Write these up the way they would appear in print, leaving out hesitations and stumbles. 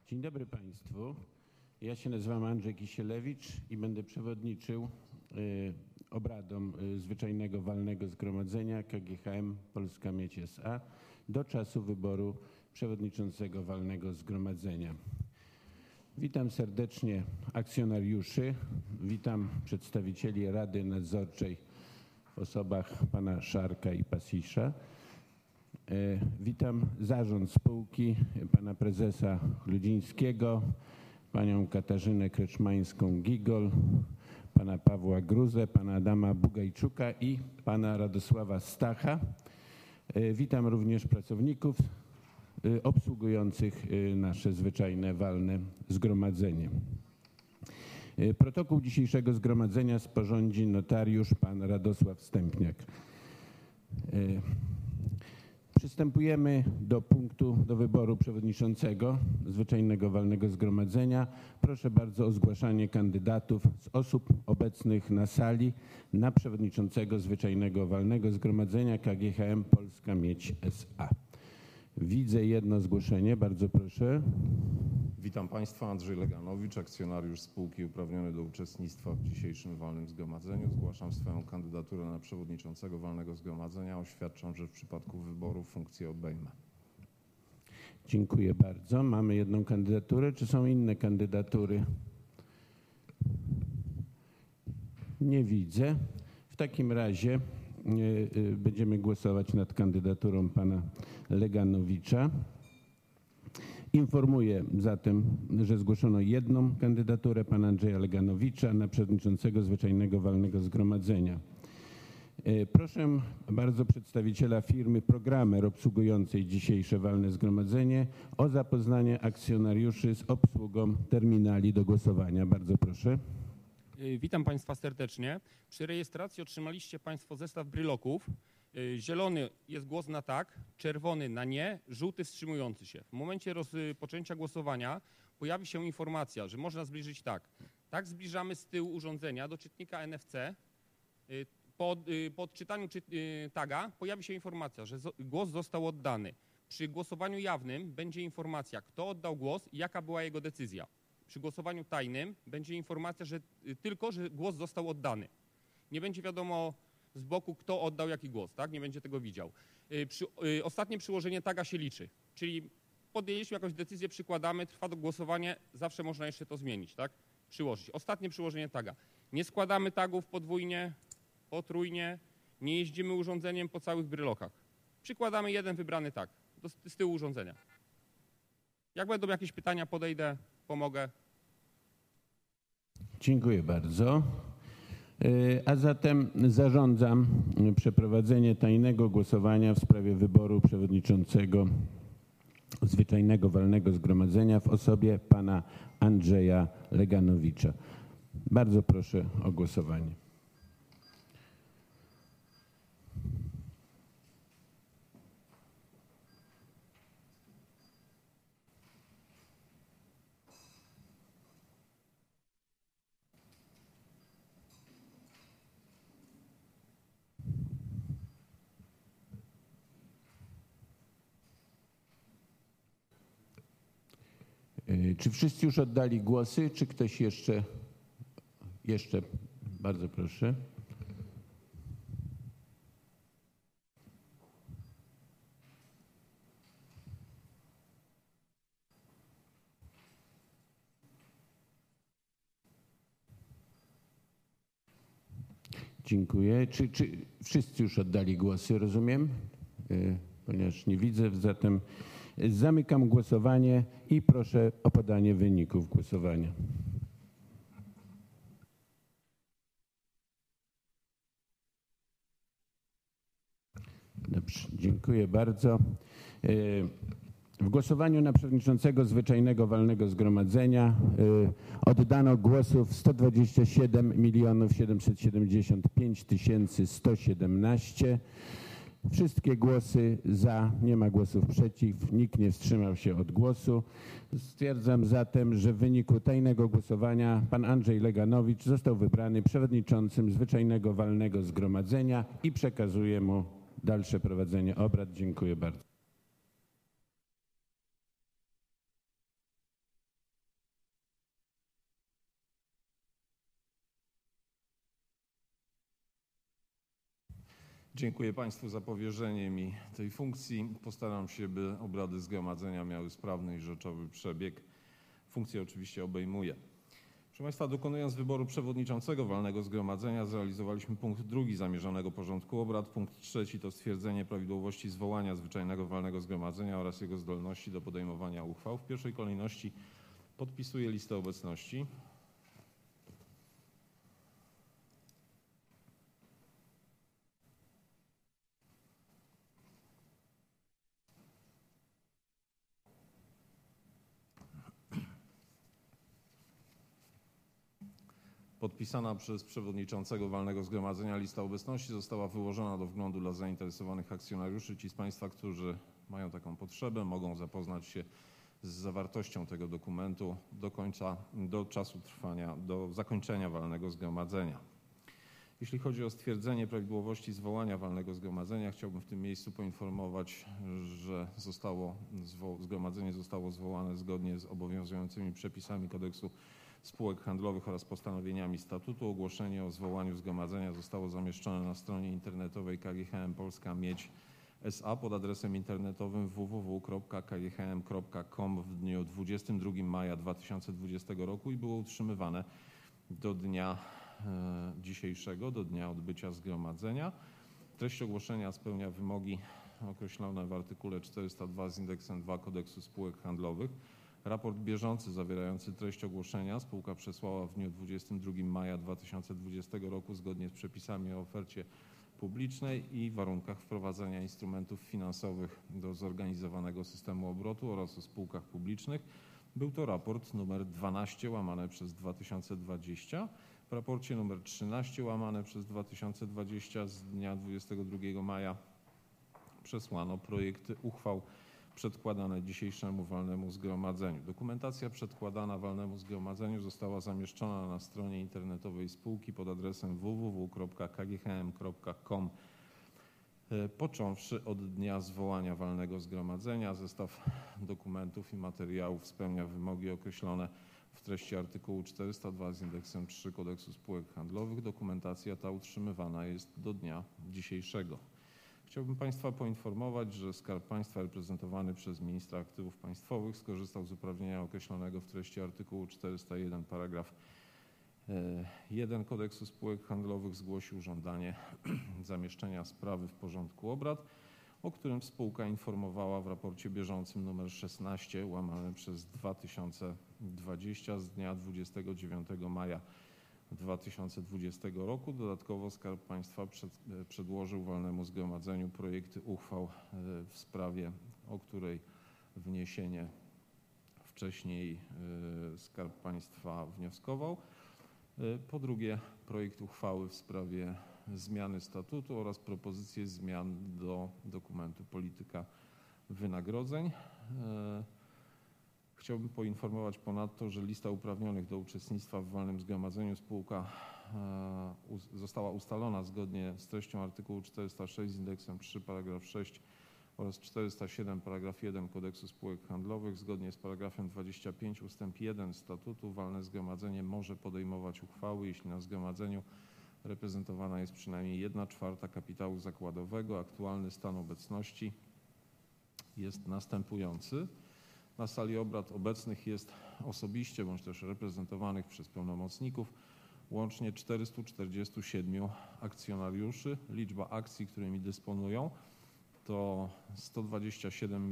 Dzień dobry Państwu. Ja się nazywam Andrzej Kisielewicz i będę przewodniczył obradom zwyczajnego walnego zgromadzenia KGHM Polska Miedź S.A. do czasu wyboru przewodniczącego walnego zgromadzenia. Witam serdecznie akcjonariuszy, witam przedstawicieli Rady Nadzorczej w osobach pana Szarka i Pasisza. Witam zarząd spółki, pana prezesa Chludzińskiego, panią Katarzynę Kreczmańską-Gigol, pana Pawła Gruzę, pana Adama Bugajczuka i pana Radosława Stacha. Witam również pracowników obsługujących nasze zwyczajne walne zgromadzenie. Protokół dzisiejszego zgromadzenia sporządzi notariusz pan Radosław Stępniak. Przystępujemy do wyboru przewodniczącego zwyczajnego walnego zgromadzenia. Proszę bardzo o zgłaszanie kandydatów z osób obecnych na sali na przewodniczącego zwyczajnego walnego zgromadzenia KGHM Polska Miedź S.A. Widzę jedno zgłoszenie, bardzo proszę. Witam Państwa, Andrzej Leganowicz, akcjonariusz spółki uprawniony do uczestnictwa w dzisiejszym walnym zgromadzeniu. Zgłaszam swoją kandydaturę na przewodniczącego walnego zgromadzenia. Oświadczam, że w przypadku wyboru funkcję obejmę. Dziękuję bardzo. Mamy jedną kandydaturę. Czy są inne kandydatury? Nie widzę. W takim razie będziemy głosować nad kandydaturą pana Leganowicza. Informuję zatem, że zgłoszono jedną kandydaturę pana Andrzeja Leganowicza na przewodniczącego zwyczajnego walnego zgromadzenia. Proszę bardzo przedstawiciela firmy Programmer obsługującej dzisiejsze walne zgromadzenie o zapoznanie akcjonariuszy z obsługą terminali do głosowania. Bardzo proszę. Witam Państwa serdecznie. Przy rejestracji otrzymaliście Państwo zestaw bryloków. Zielony jest głos na tak, czerwony na nie, żółty wstrzymujący się. W momencie rozpoczęcia głosowania pojawi się informacja, że można zbliżyć tak. Tak zbliżamy z tyłu urządzenia do czytnika NFC. Po odczytaniu taga pojawi się informacja, że głos został oddany. Przy głosowaniu jawnym będzie informacja, kto oddał głos i jaka była jego decyzja. Przy głosowaniu tajnym będzie informacja, że głos został oddany. Nie będzie wiadomo z boku, kto oddał jaki głos, tak? Nie będzie tego widział. Ostatnie przyłożenie taga się liczy, czyli podjęliśmy jakąś decyzję, przykładamy, trwa do głosowania, zawsze można jeszcze to zmienić, tak? Przyłożyć. Ostatnie przyłożenie taga. Nie składamy tagów podwójnie, potrójnie, nie jeździmy urządzeniem po całych brylokach. Przykładamy jeden wybrany tag z tyłu urządzenia. Jak będą jakieś pytania, podejdę, pomogę. Dziękuję bardzo. A zatem zarządzam przeprowadzenie tajnego głosowania w sprawie wyboru przewodniczącego zwyczajnego walnego zgromadzenia w osobie pana Andrzeja Leganowicza. Bardzo proszę o głosowanie. Czy wszyscy już oddali głosy, czy ktoś jeszcze? Bardzo proszę. Dziękuję. Czy wszyscy już oddali głosy, rozumiem? Ponieważ nie widzę, zatem zamykam głosowanie i proszę o podanie wyników głosowania. Dobrze, dziękuję bardzo. W głosowaniu na przewodniczącego zwyczajnego walnego zgromadzenia oddano głosów 127 775 117. Wszystkie głosy za, nie ma głosów przeciw, nikt nie wstrzymał się od głosu. Stwierdzam zatem, że w wyniku tajnego głosowania pan Andrzej Leganowicz został wybrany przewodniczącym zwyczajnego walnego zgromadzenia i przekazuję mu dalsze prowadzenie obrad. Dziękuję bardzo. Dziękuję Państwu za powierzenie mi tej funkcji. Postaram się, by obrady zgromadzenia miały sprawny i rzeczowy przebieg. Funkcję oczywiście obejmuję. Proszę Państwa, dokonując wyboru przewodniczącego walnego zgromadzenia, zrealizowaliśmy punkt 2 zamierzonego porządku obrad. Punkt 3 to stwierdzenie prawidłowości zwołania zwyczajnego walnego zgromadzenia oraz jego zdolności do podejmowania uchwał. W pierwszej kolejności podpisuję listę obecności. Podpisana przez przewodniczącego walnego zgromadzenia lista obecności została wyłożona do wglądu dla zainteresowanych akcjonariuszy. Ci z Państwa, którzy mają taką potrzebę, mogą zapoznać się z zawartością tego dokumentu do czasu trwania, do zakończenia walnego zgromadzenia. Jeśli chodzi o stwierdzenie prawidłowości zwołania walnego zgromadzenia, chciałbym w tym miejscu poinformować, że zgromadzenie zostało zwołane zgodnie z obowiązującymi przepisami kodeksu spółek handlowych oraz postanowieniami statutu. Ogłoszenie o zwołaniu zgromadzenia zostało zamieszczone na stronie internetowej KGHM Polska Miedź SA pod adresem internetowym www.kghm.com w dniu 22 maja 2020 roku i było utrzymywane do dnia dzisiejszego, do dnia odbycia zgromadzenia. Treść ogłoszenia spełnia wymogi określone w artykule 402 z indeksem 2 kodeksu spółek handlowych. Raport bieżący zawierający treść ogłoszenia spółka przesłała w dniu 22 maja 2020 roku zgodnie z przepisami o ofercie publicznej i warunkach wprowadzania instrumentów finansowych do zorganizowanego systemu obrotu oraz o spółkach publicznych. Był to raport numer 12/2020. W raporcie numer 13/2020 z dnia 22 maja przesłano projekty uchwał przedkładane dzisiejszemu walnemu zgromadzeniu. Dokumentacja przedkładana walnemu zgromadzeniu została zamieszczona na stronie internetowej spółki pod adresem www.kghm.com. Począwszy od dnia zwołania walnego zgromadzenia, zestaw dokumentów i materiałów spełnia wymogi określone w treści artykułu 402 z indeksem 3 kodeksu spółek handlowych. Dokumentacja ta utrzymywana jest do dnia dzisiejszego. Chciałbym Państwa poinformować, że Skarb Państwa reprezentowany przez ministra aktywów państwowych skorzystał z uprawnienia określonego w treści artykułu 401 paragraf 1 kodeksu spółek handlowych, zgłosił żądanie zamieszczenia sprawy w porządku obrad, o którym spółka informowała w raporcie bieżącym nr 16/2020 z dnia 29 maja 2020 roku. Dodatkowo Skarb Państwa przedłożył walnemu zgromadzeniu projekty uchwał w sprawie, o której wniesienie wcześniej Skarb Państwa wnioskował. Po drugie, projekt uchwały w sprawie zmiany statutu oraz propozycje zmian do dokumentu polityka wynagrodzeń. Chciałbym poinformować ponadto, że lista uprawnionych do uczestnictwa w walnym zgromadzeniu spółka została ustalona zgodnie z treścią artykułu 406 z indeksem 3 paragraf 6 oraz 407 paragraf 1 kodeksu spółek handlowych. Zgodnie z paragrafem 25 ustęp 1 statutu walne zgromadzenie może podejmować uchwały, jeśli na zgromadzeniu reprezentowana jest przynajmniej 1/4 kapitału zakładowego. Aktualny stan obecności jest następujący. Na sali obrad obecnych jest osobiście bądź też reprezentowanych przez pełnomocników łącznie 447 akcjonariuszy. Liczba akcji, którymi dysponują, to 127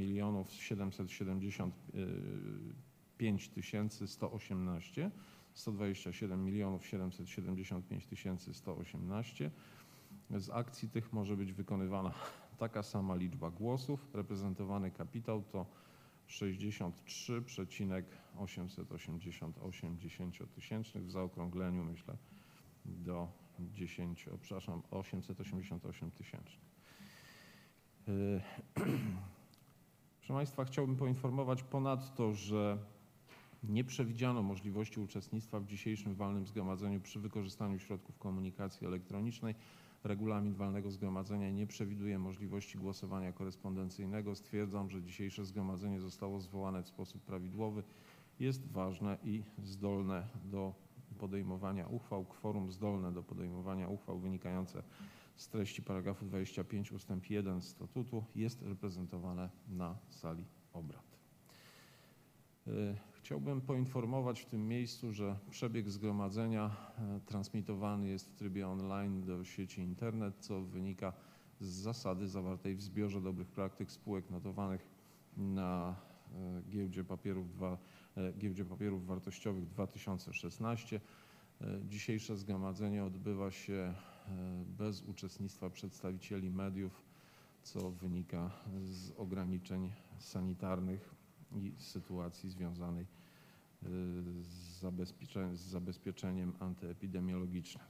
775 118, 127 775 118. Z akcji tych może być wykonywana taka sama liczba głosów. Reprezentowany kapitał to 63,888 dziesięciotysięcznych, w zaokrągleniu myślę do 888 tysięcznych. Proszę Państwa, chciałbym poinformować ponadto, że nie przewidziano możliwości uczestnictwa w dzisiejszym walnym zgromadzeniu przy wykorzystaniu środków komunikacji elektronicznej. Regulamin walnego zgromadzenia nie przewiduje możliwości głosowania korespondencyjnego. Stwierdzam, że dzisiejsze zgromadzenie zostało zwołane w sposób prawidłowy, jest ważne i zdolne do podejmowania uchwał. Kworum zdolne do podejmowania uchwał wynikające z treści paragrafu 25 ustęp 1 statutu jest reprezentowane na sali obrad. Chciałbym poinformować w tym miejscu, że przebieg zgromadzenia transmitowany jest w trybie online do sieci internet, co wynika z zasady zawartej w zbiorze dobrych praktyk spółek notowanych na Giełdzie Papierów Wartościowych 2016. Dzisiejsze zgromadzenie odbywa się bez uczestnictwa przedstawicieli mediów, co wynika z ograniczeń sanitarnych i sytuacji związanej z zabezpieczeniem antyepidemiologicznym.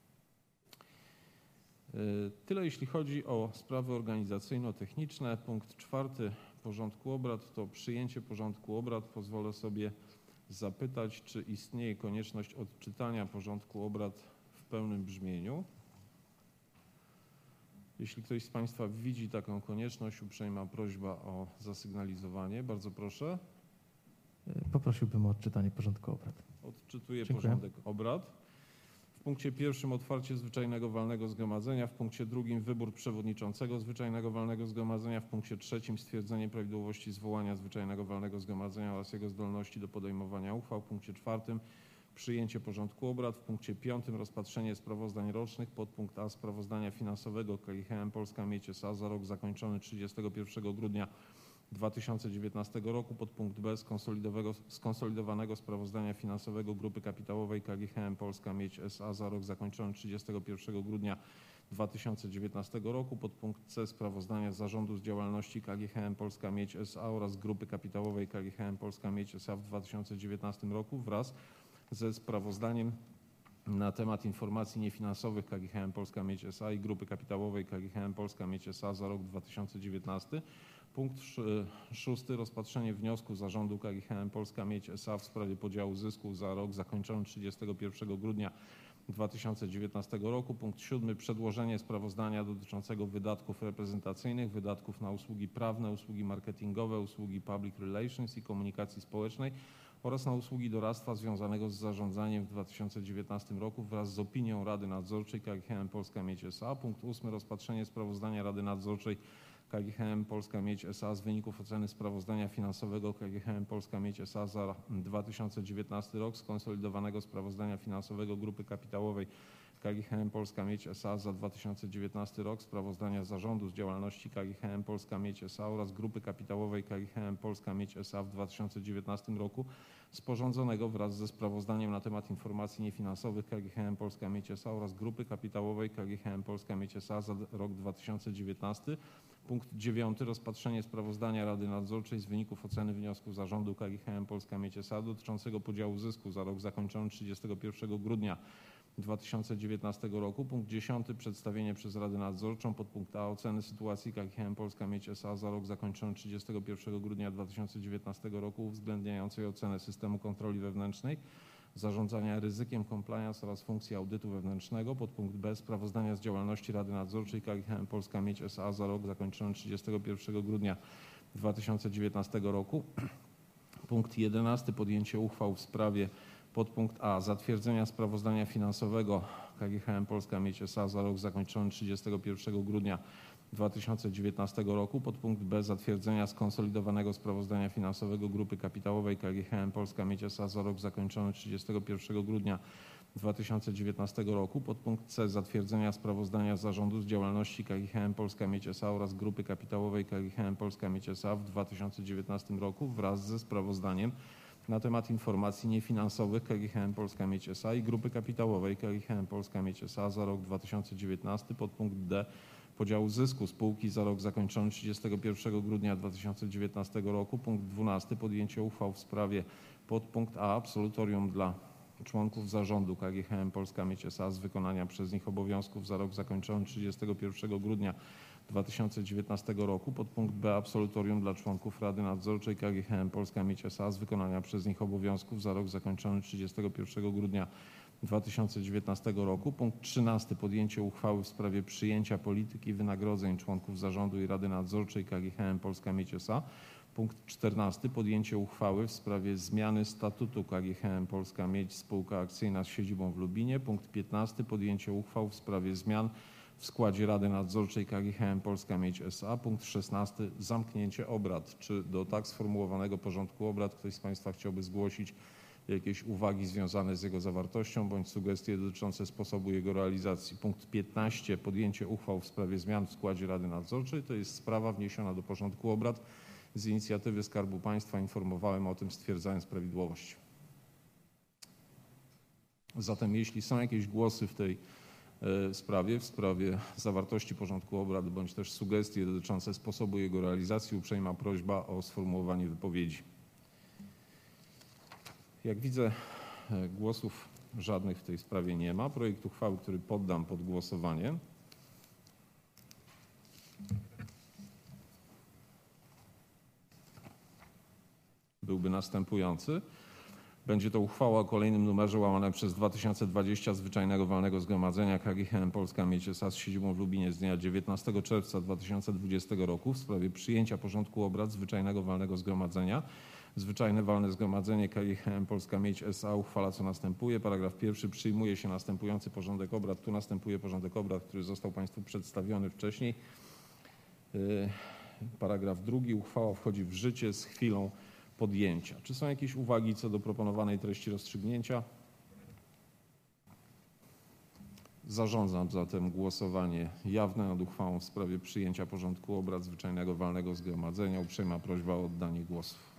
Tyle jeśli chodzi o sprawy organizacyjno-techniczne. Punkt 4 porządku obrad to przyjęcie porządku obrad. Pozwolę sobie zapytać, czy istnieje konieczność odczytania porządku obrad w pełnym brzmieniu. Jeśli ktoś z Państwa widzi taką konieczność, uprzejma prośba o zasygnalizowanie. Bardzo proszę. Poprosiłbym o odczytanie porządku obrad. Odczytuję Dziękuję. porządek obrad. W punkcie 1 otwarcie zwyczajnego walnego zgromadzenia, w punkcie 2 wybór przewodniczącego zwyczajnego walnego zgromadzenia, w punkcie 3 stwierdzenie prawidłowości zwołania zwyczajnego walnego zgromadzenia oraz jego zdolności do podejmowania uchwał, w punkcie 4 przyjęcie porządku obrad, w punkcie 5 rozpatrzenie sprawozdań rocznych, podpunkt A sprawozdania finansowego KGHM Polska Miedź S.A. za rok zakończony 31 grudnia 2019 roku, podpunkt B skonsolidowanego sprawozdania finansowego Grupy Kapitałowej KGHM Polska Miedź S.A. za rok zakończony 31 grudnia 2019 roku, podpunkt C sprawozdania Zarządu z działalności KGHM Polska Miedź S.A. oraz Grupy Kapitałowej KGHM Polska Miedź S.A. w 2019 roku wraz ze sprawozdaniem na temat informacji niefinansowych KGHM Polska Miedź S.A. i Grupy Kapitałowej KGHM Polska Miedź S.A. za rok 2019. Punkt 6. Rozpatrzenie wniosku Zarządu KGHM Polska Miedź S.A. w sprawie podziału zysków za rok zakończony 31 grudnia 2019 roku. Punkt 7. Przedłożenie sprawozdania dotyczącego wydatków reprezentacyjnych, wydatków na usługi prawne, usługi marketingowe, usługi public relations i komunikacji społecznej oraz na usługi doradztwa związanego z zarządzaniem w 2019 roku wraz z opinią Rady Nadzorczej KGHM Polska Miedź S.A. Punkt 8. Rozpatrzenie sprawozdania Rady Nadzorczej KGHM Polska Miedź S.A. z wyników oceny sprawozdania finansowego KGHM Polska Miedź S.A. za 2019 rok, skonsolidowanego sprawozdania finansowego Grupy Kapitałowej KGHM Polska Miedź S.A. za 2019 rok, sprawozdania Zarządu z działalności KGHM Polska Miedź S.A. oraz Grupy Kapitałowej KGHM Polska Miedź S.A. w 2019 roku, sporządzonego wraz ze sprawozdaniem na temat informacji niefinansowych KGHM Polska Miedź S.A. oraz Grupy Kapitałowej KGHM Polska Miedź S.A. za rok 2019. Punkt 9. Rozpatrzenie sprawozdania Rady Nadzorczej z wyników oceny wniosku Zarządu KGHM Polska Miedź S.A. dotyczącego podziału zysku za rok zakończony 31 grudnia 2019 roku. Punkt 10. Przedstawienie przez Radę Nadzorczą podpunkt A oceny sytuacji KGHM Polska Miedź S.A. za rok zakończony 31 grudnia 2019 roku uwzględniającej ocenę systemu kontroli wewnętrznej, zarządzania ryzykiem, compliance oraz funkcji audytu wewnętrznego. Podpunkt B sprawozdania z działalności Rady Nadzorczej KGHM Polska Miedź S.A. za rok zakończony 31 grudnia 2019 roku. Punkt 11. Podjęcie uchwał w sprawie podpunkt A zatwierdzenia sprawozdania finansowego KGHM Polska Miedź S.A. za rok zakończony 31 grudnia 2019 roku. Podpunkt B zatwierdzenia skonsolidowanego sprawozdania finansowego Grupy Kapitałowej KGHM Polska Miedź S.A. za rok zakończony 31 grudnia 2019 roku. Podpunkt C zatwierdzenia sprawozdania Zarządu z działalności KGHM Polska Miedź S.A. oraz Grupy Kapitałowej KGHM Polska Miedź S.A. w 2019 roku wraz ze sprawozdaniem na temat informacji niefinansowych KGHM Polska Miedź S.A. i Grupy Kapitałowej KGHM Polska Miedź S.A. za rok 2019. Podpunkt D podziału zysku spółki za rok zakończony 31 grudnia 2019 roku. Punkt 12. Podjęcie uchwał w sprawie podpunkt A absolutorium dla członków zarządu KGHM Polska Miedź S.A. z wykonania przez nich obowiązków za rok zakończony 31 grudnia 2019 roku. Podpunkt B absolutorium dla członków Rady Nadzorczej KGHM Polska Miedź S.A. z wykonania przez nich obowiązków za rok zakończony 31 grudnia 2019 roku. Punkt 13. Podjęcie uchwały w sprawie przyjęcia polityki wynagrodzeń członków zarządu i Rady Nadzorczej KGHM Polska Miedź S.A. Punkt 14. Podjęcie uchwały w sprawie zmiany statutu KGHM Polska Miedź Spółka Akcyjna z siedzibą w Lubinie. Punkt 15. Podjęcie uchwał w sprawie zmian w składzie Rady Nadzorczej KGHM Polska Miedź S.A. Punkt 16. Zamknięcie obrad. Czy do tak sformułowanego porządku obrad ktoś z Państwa chciałby zgłosić jakieś uwagi związane z jego zawartością bądź sugestie dotyczące sposobu jego realizacji? Punkt 15. Podjęcie uchwał w sprawie zmian w składzie Rady Nadzorczej. To jest sprawa wniesiona do porządku obrad z inicjatywy Skarbu Państwa. Informowałem o tym, stwierdzając prawidłowość. Zatem jeśli są jakieś głosy w tej sprawie, w sprawie zawartości porządku obrad, bądź też sugestie dotyczące sposobu jego realizacji, uprzejma prośba o sformułowanie wypowiedzi. Jak widzę, głosów żadnych w tej sprawie nie ma. Projekt uchwały, który poddam pod głosowanie, byłby następujący. Będzie to uchwała o kolejnym numerze łamane przez 2020 Zwyczajnego Walnego Zgromadzenia KGHM Polska Miedź S.A. z siedzibą w Lubinie z dnia 19 czerwca 2020 roku w sprawie przyjęcia porządku obrad Zwyczajnego Walnego Zgromadzenia. Zwyczajne Walne Zgromadzenie KGHM Polska Miedź S.A. uchwala, co następuje. Paragraf 1. Przyjmuje się następujący porządek obrad. Tu następuje porządek obrad, który został Państwu przedstawiony wcześniej. Paragraf 2. Uchwała wchodzi w życie z chwilą podjęcia. Czy są jakieś uwagi co do proponowanej treści rozstrzygnięcia? Zarządzam zatem głosowanie jawne nad uchwałą w sprawie przyjęcia porządku obrad Zwyczajnego Walnego Zgromadzenia. Uprzejma prośba o oddanie głosów.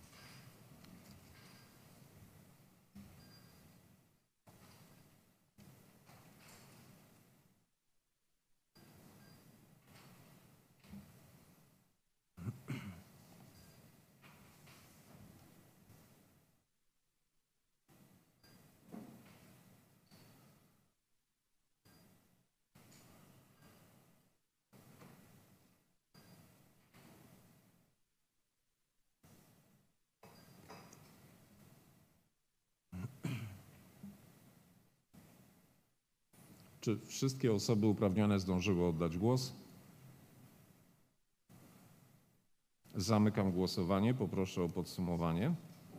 Czy wszystkie osoby uprawnione zdążyły oddać głos? Zamykam głosowanie. Poproszę o podsumowanie.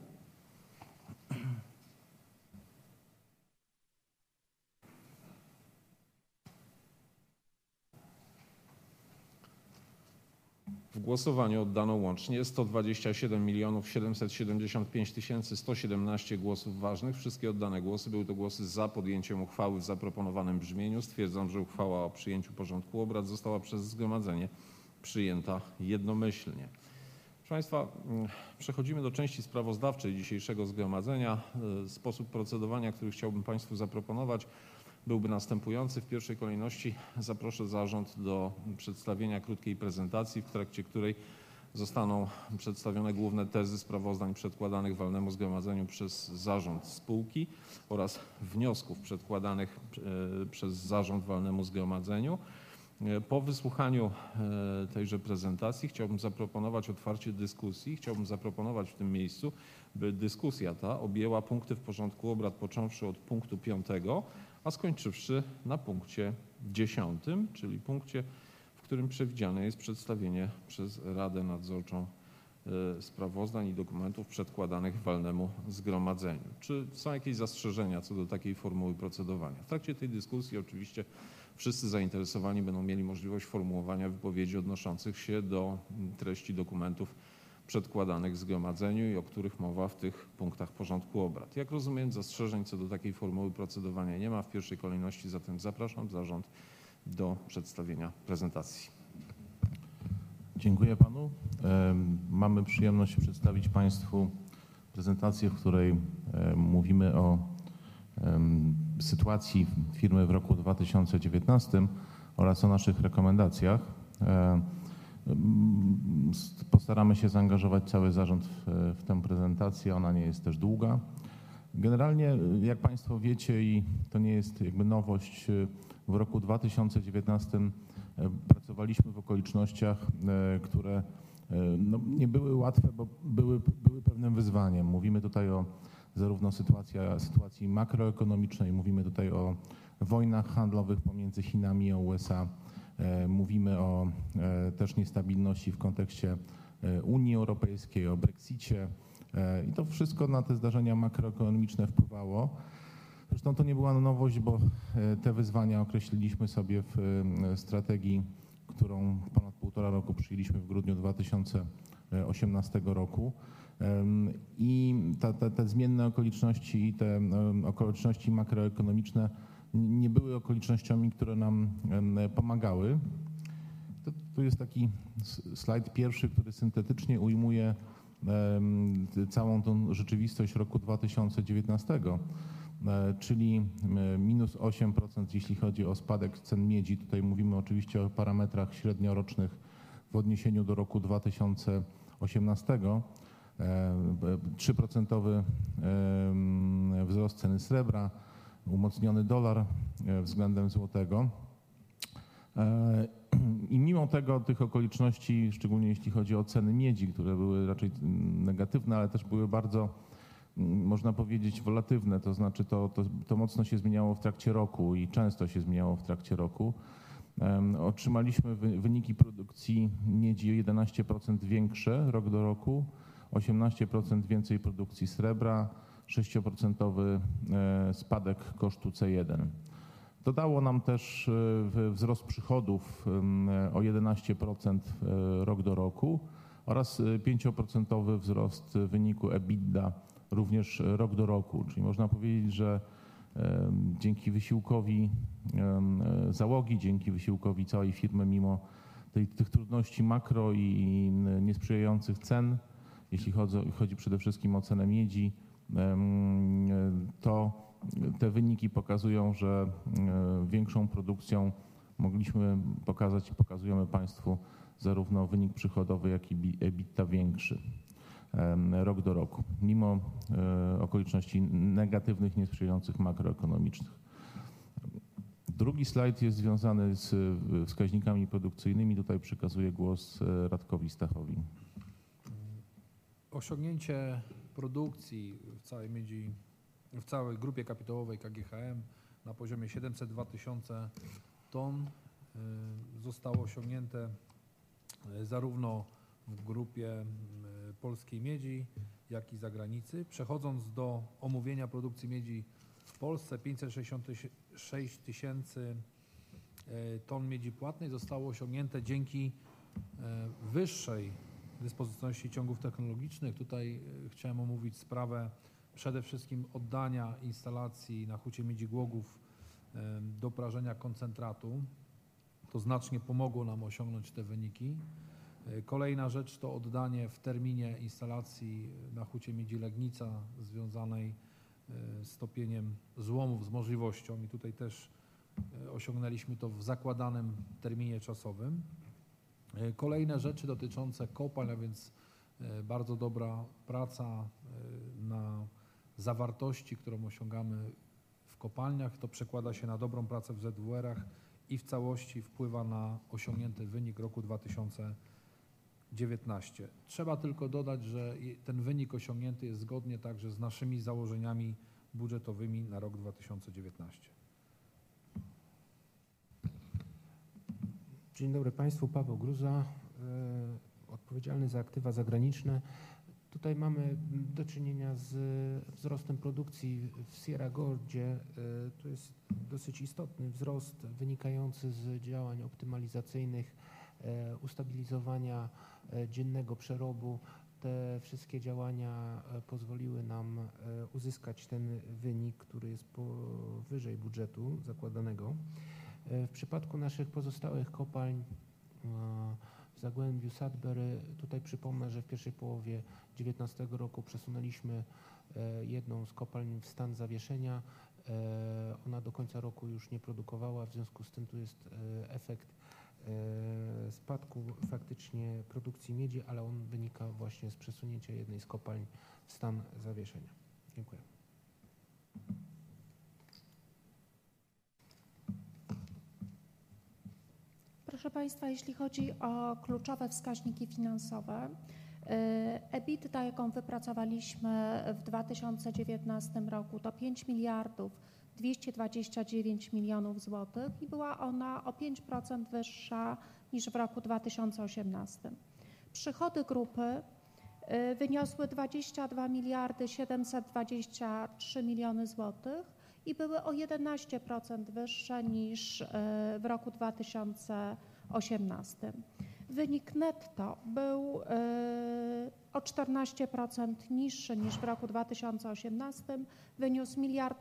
W głosowaniu oddano łącznie 127 775 117 głosów ważnych. Wszystkie oddane głosy były to głosy za podjęciem uchwały w zaproponowanym brzmieniu. Stwierdzam, że uchwała o przyjęciu porządku obrad została przez zgromadzenie przyjęta jednomyślnie. Proszę Państwa, przechodzimy do części sprawozdawczej dzisiejszego zgromadzenia. Sposób procedowania, który chciałbym Państwu zaproponować, byłby następujący. W pierwszej kolejności zaproszę zarząd do przedstawienia krótkiej prezentacji, w trakcie której zostaną przedstawione główne tezy sprawozdań przedkładanych walnemu zgromadzeniu przez zarząd spółki oraz wniosków przedkładanych przez zarząd walnemu zgromadzeniu. Po wysłuchaniu tejże prezentacji chciałbym zaproponować otwarcie dyskusji. Chciałbym zaproponować w tym miejscu, by dyskusja ta objęła punkty w porządku obrad, począwszy od punktu 5, a skończywszy na punkcie 10, czyli punkcie, w którym przewidziane jest przedstawienie przez Radę Nadzorczą sprawozdań i dokumentów przedkładanych walnemu zgromadzeniu. Czy są jakieś zastrzeżenia co do takiej formuły procedowania? W trakcie tej dyskusji oczywiście wszyscy zainteresowani będą mieli możliwość formułowania wypowiedzi odnoszących się do treści dokumentów przedkładanych zgromadzeniu i o których mowa w tych punktach porządku obrad. Jak rozumiem, zastrzeżeń co do takiej formuły procedowania nie ma. W pierwszej kolejności zatem zapraszam zarząd do przedstawienia prezentacji. Dziękuję Panu. Mamy przyjemność przedstawić Państwu prezentację, w której mówimy o sytuacji firmy w roku 2019 oraz o naszych rekomendacjach. Postaramy się zaangażować cały zarząd w tę prezentację. Ona nie jest też długa. Generalnie, jak Państwo wiecie, i to nie jest jakby nowość, w roku 2019 pracowaliśmy w okolicznościach, które nie były łatwe, bo były pewnym wyzwaniem. Mówimy tutaj o zarówno sytuacji makroekonomicznej, mówimy tutaj o wojnach handlowych pomiędzy Chinami a USA, mówimy o też niestabilności w kontekście Unii Europejskiej, o Brexicie i to wszystko na te zdarzenia makroekonomiczne wpływało. Zresztą to nie była nowość, bo te wyzwania określiliśmy sobie w strategii, którą ponad 1,5 roku przyjęliśmy w grudniu 2018 roku. I te zmienne okoliczności i te okoliczności makroekonomiczne nie były okolicznościami, które nam pomagały. Tu jest taki slajd pierwszy, który syntetycznie ujmuje całą tą rzeczywistość roku 2019, czyli minus 8%, jeśli chodzi o spadek cen miedzi. Tutaj mówimy oczywiście o parametrach średniorocznych w odniesieniu do roku 2018. 3% wzrost ceny srebra, umocniony dolar względem złotego. I mimo tych okoliczności, szczególnie jeśli chodzi o ceny miedzi, które były raczej negatywne, ale też były bardzo, można powiedzieć, wolatywne, to znaczy to mocno się zmieniało w trakcie roku i często się zmieniało w trakcie roku. Otrzymaliśmy wyniki produkcji miedzi o 11% większe rok do roku, 18% więcej produkcji srebra, 6% spadek kosztu C1. Dodało nam też wzrost przychodów o 11% rok do roku oraz 5% wzrost wyniku EBITDA również rok do roku. Czyli można powiedzieć, że dzięki wysiłkowi załogi, dzięki wysiłkowi całej firmy, mimo tych trudności makro i niesprzyjających cen, jeśli chodzi przede wszystkim o cenę miedzi, to te wyniki pokazują, że większą produkcją mogliśmy pokazać i pokazujemy Państwu zarówno wynik przychodowy, jak i EBITDA większy rok do roku, mimo okoliczności negatywnych, niesprzyjających makroekonomicznych. Drugi slajd jest związany z wskaźnikami produkcyjnymi. Tutaj przekazuję głos Radkowi Stachowi. Osiągnięcie produkcji w całej grupie kapitałowej KGHM na poziomie 702 tysiące ton zostało osiągnięte zarówno w grupie polskiej miedzi, jak i zagranicy. Przechodząc do omówienia produkcji miedzi w Polsce, 566 tysięcy ton miedzi płatnej zostało osiągnięte dzięki wyższej dyspozycyjności ciągów technologicznych. Tutaj chciałem omówić sprawę przede wszystkim oddania instalacji na Hucie Miedzi Głogów do prażenia koncentratu. To znacznie pomogło nam osiągnąć te wyniki. Kolejna rzecz to oddanie w terminie instalacji na Hucie Miedzi Legnica związanej z stopieniem złomów, z możliwością i tutaj też osiągnęliśmy to w zakładanym terminie czasowym. Kolejne rzeczy dotyczące kopalń, a więc bardzo dobra praca na zawartości, którą osiągamy w kopalniach. To przekłada się na dobrą pracę w ZWR-ach i w całości wpływa na osiągnięty wynik roku 2019. Trzeba tylko dodać, że ten wynik osiągnięty jest zgodnie także z naszymi założeniami budżetowymi na rok 2019. Dzień dobry Państwu, Paweł Gruza, odpowiedzialny za aktywa zagraniczne. Tutaj mamy do czynienia z wzrostem produkcji w Sierra Gordzie. To jest dosyć istotny wzrost wynikający z działań optymalizacyjnych, ustabilizowania dziennego przerobu. Te wszystkie działania pozwoliły nam uzyskać ten wynik, który jest powyżej budżetu zakładanego. W przypadku naszych pozostałych kopalń w Zagłębiu, Sudbury, tutaj przypomnę, że w pierwszej połowie 2019 roku przesunęliśmy jedną z kopalń w stan zawieszenia. Ona do końca roku już nie produkowała, w związku z tym tu jest efekt spadku faktycznie produkcji miedzi, ale on wynika właśnie z przesunięcia jednej z kopalń w stan zawieszenia. Dziękuję. Proszę Państwa, jeśli chodzi o kluczowe wskaźniki finansowe, EBITDA, jaką wypracowaliśmy w 2019 roku, to 5 miliardów 229 milionów złotych i była ona o 5% wyższa niż w roku 2018. Przychody grupy wyniosły 22 miliardy 723 miliony złotych i były o 11% wyższe niż w roku 2018. Wynik netto był o 14% niższy niż w roku 2018, wyniósł 1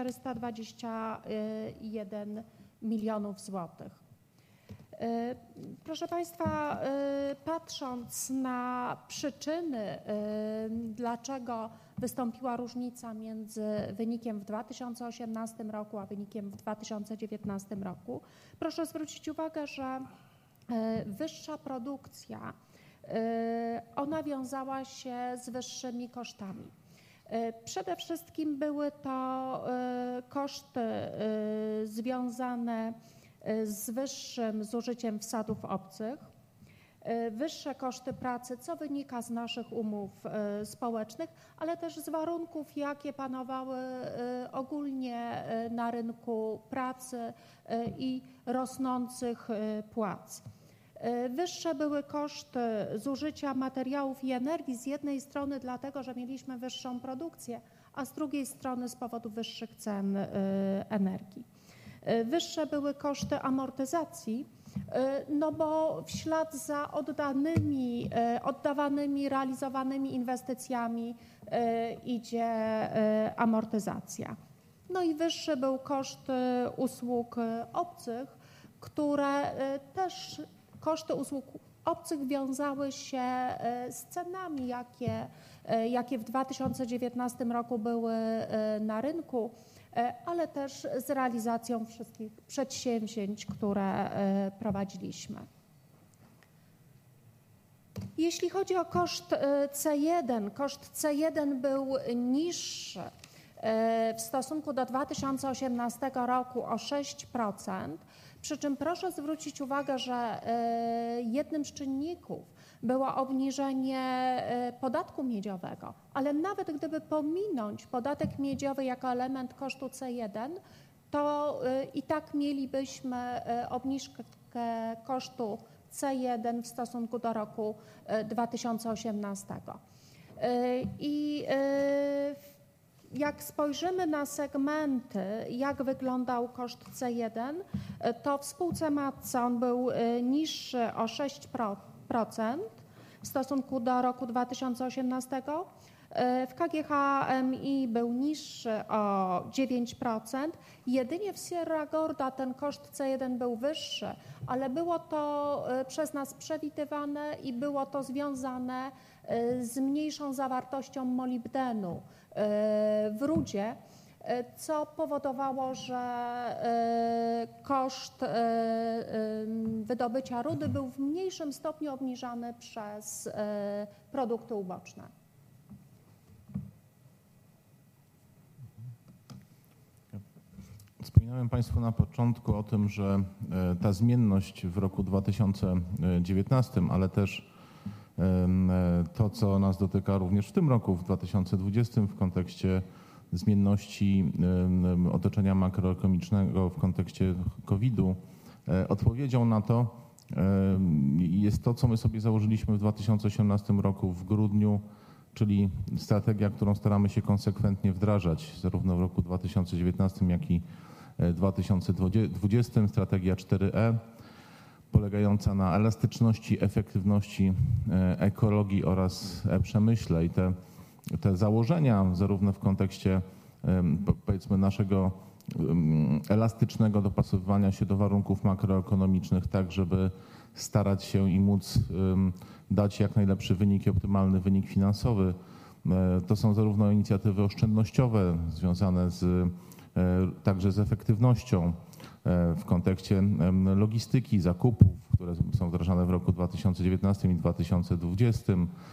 421 milionów złotych. Proszę Państwa, patrząc na przyczyny, dlaczego wystąpiła różnica między wynikiem w 2018 roku a wynikiem w 2019 roku, proszę zwrócić uwagę, że wyższa produkcja, ona wiązała się z wyższymi kosztami. Przede wszystkim były to koszty związane z wyższym zużyciem wsadów obcych, wyższe koszty pracy, co wynika z naszych umów społecznych, ale też z warunków, jakie panowały ogólnie na rynku pracy i rosnących płac. Wyższe były koszty zużycia materiałów i energii z jednej strony dlatego, że mieliśmy wyższą produkcję, a z drugiej strony z powodu wyższych cen energii. Wyższe były koszty amortyzacji, no bo w ślad za oddawanymi, realizowanymi inwestycjami idzie amortyzacja. No i wyższy był koszt usług obcych, które też koszty usług obcych wiązały się z cenami, jakie w 2019 roku były na rynku, ale też z realizacją wszystkich przedsięwzięć, które prowadziliśmy. Jeśli chodzi o koszt C1 był niższy w stosunku do 2018 roku o 6%, przy czym proszę zwrócić uwagę, że jednym z czynników było obniżenie podatku miedziowego, ale nawet gdyby pominąć podatek miedziowy jako element kosztu C1, to i tak mielibyśmy obniżkę kosztu C1 w stosunku do roku 2018. I jak spojrzymy na segmenty, jak wyglądał koszt C1, to w spółce matce on był niższy o 6% w stosunku do roku 2018. W KGHM-I był niższy o 9%. Jedynie w Sierra Gorda ten koszt C1 był wyższy, ale było to przez nas przewidywane i było to związane z mniejszą zawartością molibdenu w rudzie, co powodowało, że koszt wydobycia rudy był w mniejszym stopniu obniżany przez produkty uboczne. Wspominałem Państwu na początku o tym, że ta zmienność w roku 2019, ale też to, co nas dotyka również w tym roku, w 2020, w kontekście zmienności otoczenia makroekonomicznego, w kontekście COVID-u, odpowiedzią na to jest to, co my sobie założyliśmy w 2018 roku w grudniu, czyli strategia, którą staramy się konsekwentnie wdrażać, zarówno w roku 2019, jak i 2020, strategia 4E, polegająca na elastyczności, efektywności, ekologii oraz przemyśle. I te założenia, zarówno w kontekście powiedzmy naszego elastycznego dopasowywania się do warunków makroekonomicznych, tak żeby starać się i móc dać jak najlepszy wynik i optymalny wynik finansowy. To są zarówno inicjatywy oszczędnościowe związane także z efektywnością w kontekście logistyki, zakupów, które są wdrażane w roku 2019 i 2020.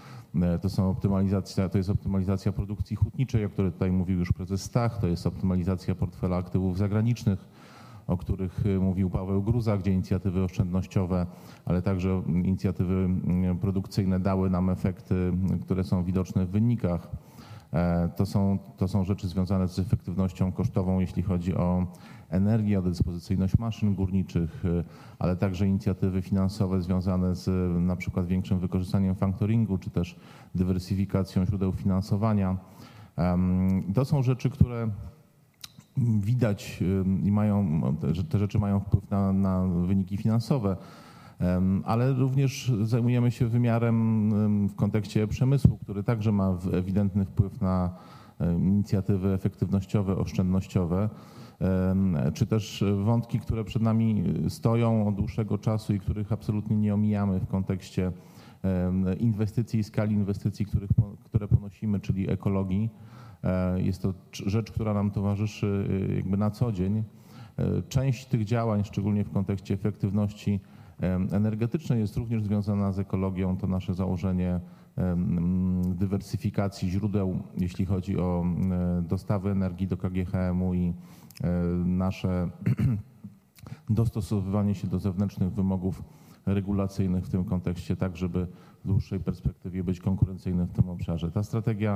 To jest optymalizacja produkcji hutniczej, o której tutaj mówił już prezes Stach, to jest optymalizacja portfela aktywów zagranicznych, o których mówił Paweł Gruza, gdzie inicjatywy oszczędnościowe, ale także inicjatywy produkcyjne dały nam efekty, które są widoczne w wynikach. To są rzeczy związane z efektywnością kosztową, jeśli chodzi o energię, o dyspozycyjność maszyn górniczych, ale także inicjatywy finansowe związane z na przykład większym wykorzystaniem faktoringu, czy też dywersyfikacją źródeł finansowania. To są rzeczy, które widać i że te rzeczy mają wpływ na wyniki finansowe, ale również zajmujemy się wymiarem w kontekście przemysłu, który także ma ewidentny wpływ na inicjatywy efektywnościowe, oszczędnościowe, czy też wątki, które przed nami stoją od dłuższego czasu i których absolutnie nie omijamy w kontekście inwestycji i skali inwestycji, które ponosimy, czyli ekologii. Jest to rzecz, która nam towarzyszy jakby na co dzień. Część tych działań, szczególnie w kontekście efektywności energetycznej, jest również związana z ekologią. To nasze założenie dywersyfikacji źródeł, jeśli chodzi o dostawy energii do KGHM-u i nasze dostosowywanie się do zewnętrznych wymogów regulacyjnych w tym kontekście, tak żeby w dłuższej perspektywie być konkurencyjnym w tym obszarze. Ta strategia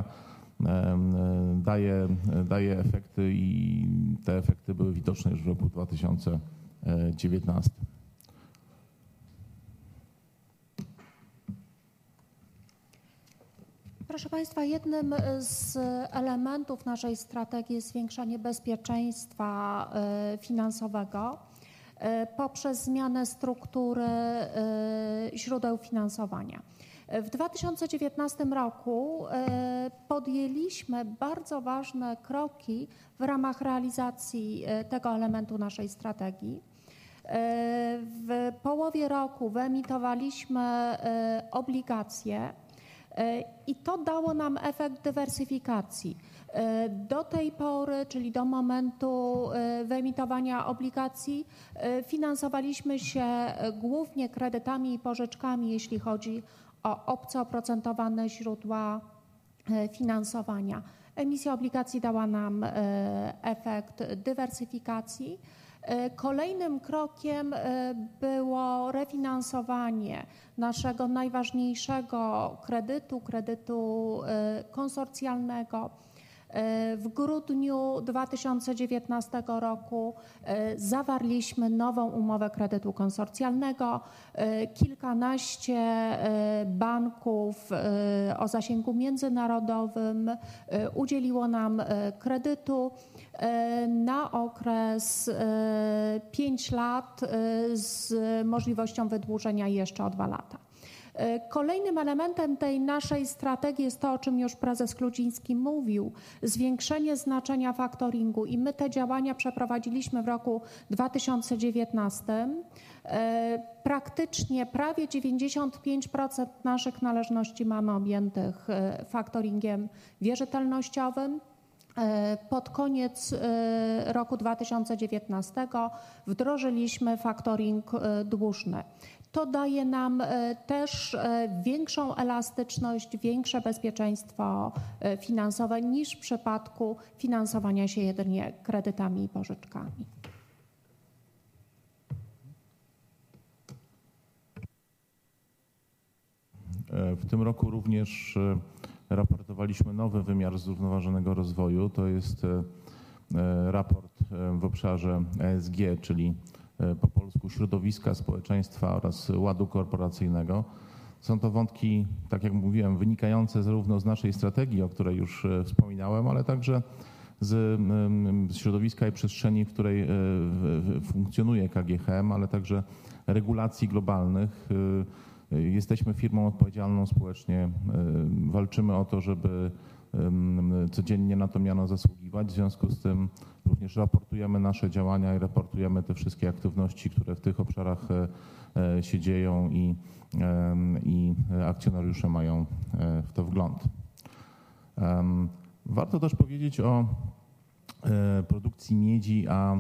daje efekty i te efekty były widoczne już w roku 2019. Proszę Państwa, jednym z elementów naszej strategii jest zwiększanie bezpieczeństwa finansowego poprzez zmianę struktury źródeł finansowania. W 2019 roku podjęliśmy bardzo ważne kroki w ramach realizacji tego elementu naszej strategii. W połowie roku wyemitowaliśmy obligacje i to dało nam efekt dywersyfikacji. Do tej pory, czyli do momentu wyemitowania obligacji, finansowaliśmy się głównie kredytami i pożyczkami, jeśli chodzi o obco oprocentowane źródła finansowania. Emisja obligacji dała nam efekt dywersyfikacji. Kolejnym krokiem było refinansowanie naszego najważniejszego kredytu konsorcjalnego. W grudniu 2019 roku zawarliśmy nową umowę kredytu konsorcjalnego. Kilkanaście banków o zasięgu międzynarodowym udzieliło nam kredytu na okres 5 lat z możliwością wydłużenia jeszcze o 2 lata. Kolejnym elementem tej naszej strategii jest to, o czym już prezes Kludziński mówił, zwiększenie znaczenia faktoringu i my te działania przeprowadziliśmy w roku 2019. Praktycznie prawie 95% naszych należności mamy objętych faktoringiem wierzytelnościowym. Pod koniec roku 2019 wdrożyliśmy faktoring dłużny. To daje nam też większą elastyczność, większe bezpieczeństwo finansowe niż w przypadku finansowania się jedynie kredytami i pożyczkami. W tym roku również raportowaliśmy nowy wymiar zrównoważonego rozwoju. To jest raport w obszarze ESG, czyli po polsku środowiska, społeczeństwa oraz ładu korporacyjnego. Są to wątki, tak jak mówiłem, wynikające zarówno z naszej strategii, o której już wspominałem, ale także z środowiska i przestrzeni, w której funkcjonuje KGHM, ale także regulacji globalnych. Jesteśmy firmą odpowiedzialną społecznie, walczymy o to, żeby codziennie na to miano zasługiwać. W związku z tym również raportujemy nasze działania i raportujemy te wszystkie aktywności, które w tych obszarach się dzieją i akcjonariusze mają w to wgląd. Warto też powiedzieć o produkcji miedzi, a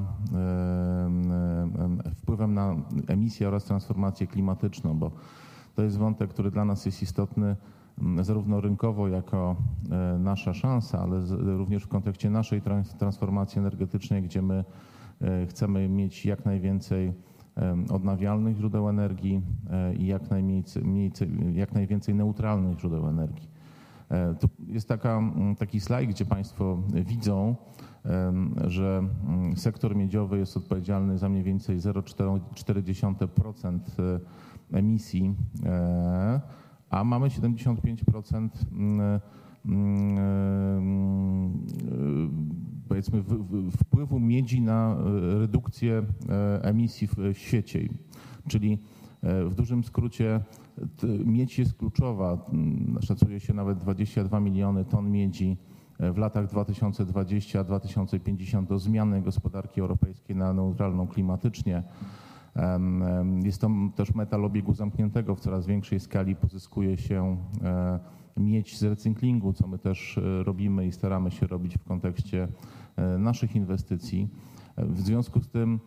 wpływem na emisję oraz transformację klimatyczną, bo to jest wątek, który dla nas jest istotny zarówno rynkowo jako nasza szansa, ale również w kontekście naszej transformacji energetycznej, gdzie my chcemy mieć jak najwięcej odnawialnych źródeł energii i jak najwięcej neutralnych źródeł energii. Tu jest taki slajd, gdzie Państwo widzą, że sektor miedziowy jest odpowiedzialny za mniej więcej 0,4% emisji, a mamy 75% powiedzmy wpływu miedzi na redukcję emisji w świecie. Czyli w dużym skrócie miedź jest kluczowa. Szacuje się nawet 22 miliony ton miedzi w latach 2020-2050 do zmiany gospodarki europejskiej na neutralną klimatycznie. Jest to też metal obiegu zamkniętego. W coraz większej skali pozyskuje się miedź z recyklingu, co my też robimy i staramy się robić w kontekście naszych inwestycji. W związku z tym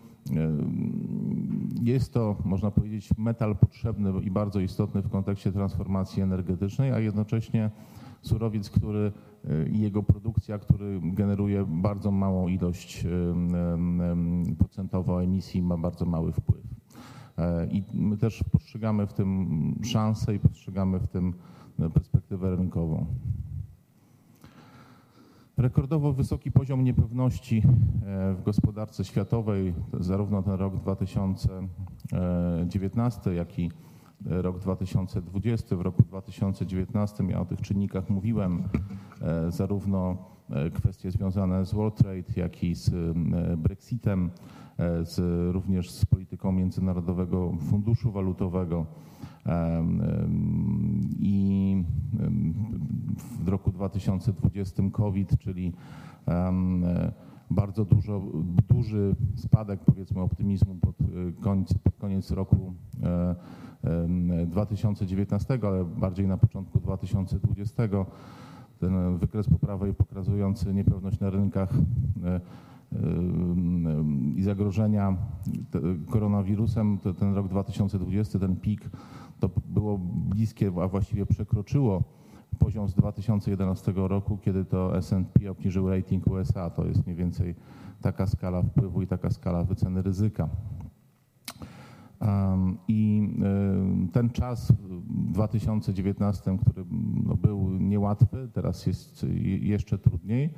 jest to, można powiedzieć, metal potrzebny i bardzo istotny w kontekście transformacji energetycznej, a jednocześnie surowiec, który i jego produkcja, który generuje bardzo małą ilość procentowo emisji, ma bardzo mały wpływ. I my też postrzegamy w tym szansę i postrzegamy w tym perspektywę rynkową. Rekordowo wysoki poziom niepewności w gospodarce światowej, zarówno ten rok 2019, jak i rok 2020. W roku 2019 ja o tych czynnikach mówiłem, zarówno kwestie związane z World Trade, jak i z Brexitem, również z polityką Międzynarodowego Funduszu Walutowego. I w roku 2020 COVID, czyli bardzo duży spadek, powiedzmy, optymizmu pod koniec roku 2019, ale bardziej na początku 2020. Ten wykres poprawy pokazujący niepewność na rynkach i zagrożenia koronawirusem, to ten rok 2020, ten pik, to było bliskie, a właściwie przekroczyło poziom z 2011 roku, kiedy to S&P obniżył rating USA. To jest mniej więcej taka skala wpływu i taka skala wyceny ryzyka. I ten czas w 2019, który był niełatwy, teraz jest jeszcze trudniej.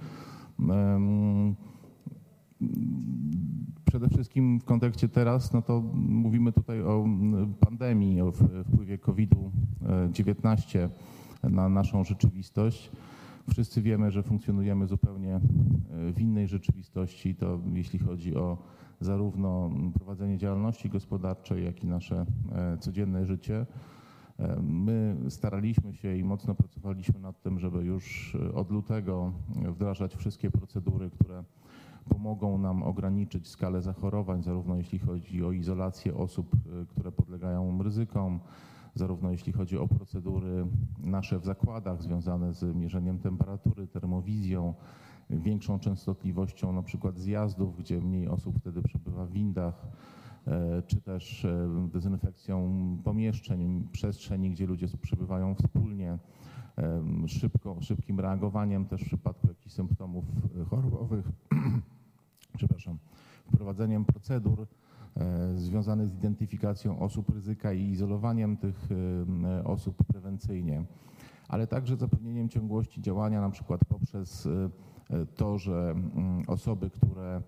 Przede wszystkim w kontekście teraz, no to mówimy tutaj o pandemii, o wpływie COVID-19 na naszą rzeczywistość. Wszyscy wiemy, że funkcjonujemy zupełnie w innej rzeczywistości, to jeśli chodzi o zarówno prowadzenie działalności gospodarczej, jak i nasze codzienne życie. My staraliśmy się i mocno pracowaliśmy nad tym, żeby już od lutego wdrażać wszystkie procedury, które pomogą nam ograniczyć skalę zachorowań, zarówno jeśli chodzi o izolację osób, które podlegają ryzykom, zarówno jeśli chodzi o procedury nasze w zakładach związane z mierzeniem temperatury, termowizją, większą częstotliwością na przykład zjazdów, gdzie mniej osób wtedy przebywa w windach, czy też dezynfekcją pomieszczeń, przestrzeni, gdzie ludzie przebywają wspólnie, szybkim reagowaniem też w przypadku jakichś symptomów chorobowych, wprowadzeniem procedur związanych z identyfikacją osób ryzyka i izolowaniem tych osób prewencyjnie, ale także zapewnieniem ciągłości działania, na przykład poprzez to, że osoby, które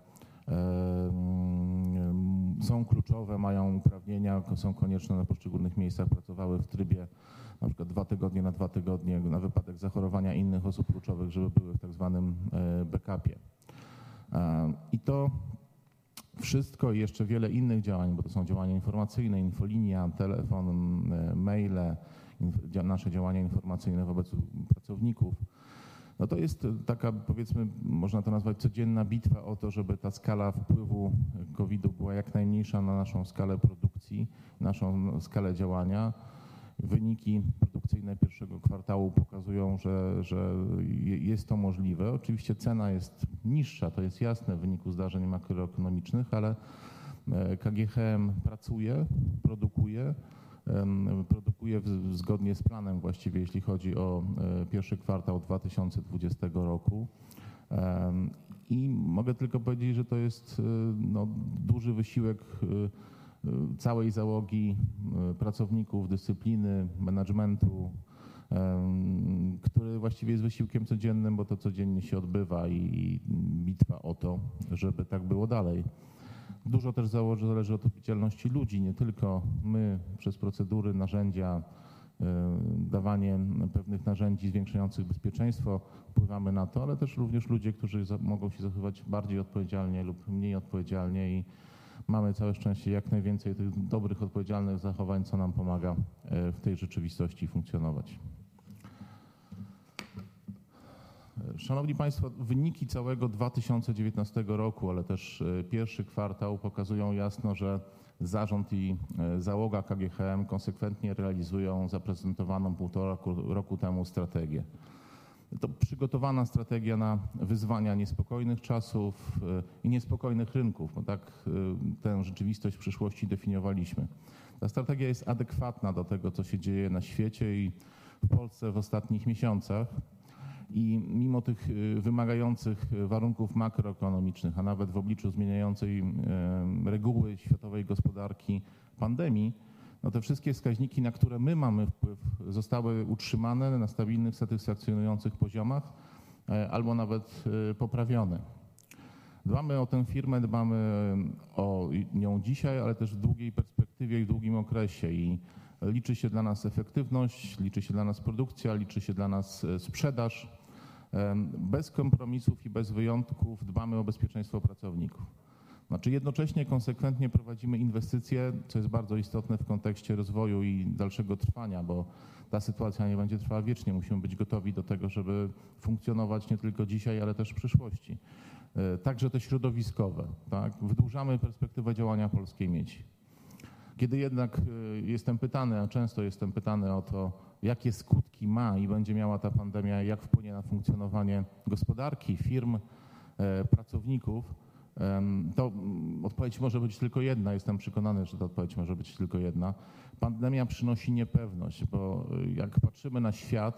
są kluczowe, mają uprawnienia, są konieczne na poszczególnych miejscach, pracowały w trybie na przykład 2 tygodnie na 2 tygodnie na wypadek zachorowania innych osób kluczowych, żeby były w tak zwanym backupie. I to wszystko i jeszcze wiele innych działań, bo to są działania informacyjne, infolinia, telefon, maile, nasze działania informacyjne wobec pracowników. No to jest taka, powiedzmy, można to nazwać codzienna bitwa o to, żeby ta skala wpływu COVID-u była jak najmniejsza na naszą skalę produkcji, naszą skalę działania. Wyniki produkcyjne pierwszego kwartału pokazują, że jest to możliwe. Oczywiście cena jest niższa, to jest jasne w wyniku zdarzeń makroekonomicznych, ale KGHM pracuje, produkuje zgodnie z planem właściwie, jeśli chodzi o pierwszy kwartał 2020 roku. I mogę tylko powiedzieć, że to jest duży wysiłek całej załogi, pracowników, dyscypliny, managementu, który właściwie jest wysiłkiem codziennym, bo to codziennie się odbywa i bitwa o to, żeby tak było dalej. Dużo też zależy od odpowiedzialności ludzi, nie tylko my przez procedury, narzędzia, dawanie pewnych narzędzi zwiększających bezpieczeństwo, wpływamy na to, ale też również ludzie, którzy mogą się zachowywać bardziej odpowiedzialnie lub mniej odpowiedzialnie i mamy całe szczęście jak najwięcej tych dobrych, odpowiedzialnych zachowań, co nam pomaga w tej rzeczywistości funkcjonować. Szanowni Państwo, wyniki całego 2019 roku, ale też pierwszy kwartał pokazują jasno, że zarząd i załoga KGHM konsekwentnie realizują zaprezentowaną 1,5 roku temu strategię. To przygotowana strategia na wyzwania niespokojnych czasów i niespokojnych rynków, bo tak tę rzeczywistość w przyszłości definiowaliśmy. Ta strategia jest adekwatna do tego, co się dzieje na świecie i w Polsce w ostatnich miesiącach. I mimo tych wymagających warunków makroekonomicznych, a nawet w obliczu zmieniającej reguły światowej gospodarki pandemii, no te wszystkie wskaźniki, na które my mamy wpływ, zostały utrzymane na stabilnych, satysfakcjonujących poziomach albo nawet poprawione. Dbamy o tę firmę, dbamy o nią dzisiaj, ale też w długiej perspektywie i w długim okresie i liczy się dla nas efektywność, liczy się dla nas produkcja, liczy się dla nas sprzedaż. Bez kompromisów i bez wyjątków dbamy o bezpieczeństwo pracowników. Znaczy jednocześnie konsekwentnie prowadzimy inwestycje, co jest bardzo istotne w kontekście rozwoju i dalszego trwania, bo ta sytuacja nie będzie trwała wiecznie. Musimy być gotowi do tego, żeby funkcjonować nie tylko dzisiaj, ale też w przyszłości. Także te środowiskowe. Tak? Wydłużamy perspektywę działania polskiej miedzi. Kiedy jednak jestem pytany, a często jestem pytany o to, jakie skutki ma i będzie miała ta pandemia, jak wpłynie na funkcjonowanie gospodarki, firm, pracowników, to odpowiedź może być tylko jedna. Jestem przekonany, że ta odpowiedź może być tylko jedna. Pandemia przynosi niepewność, bo jak patrzymy na świat,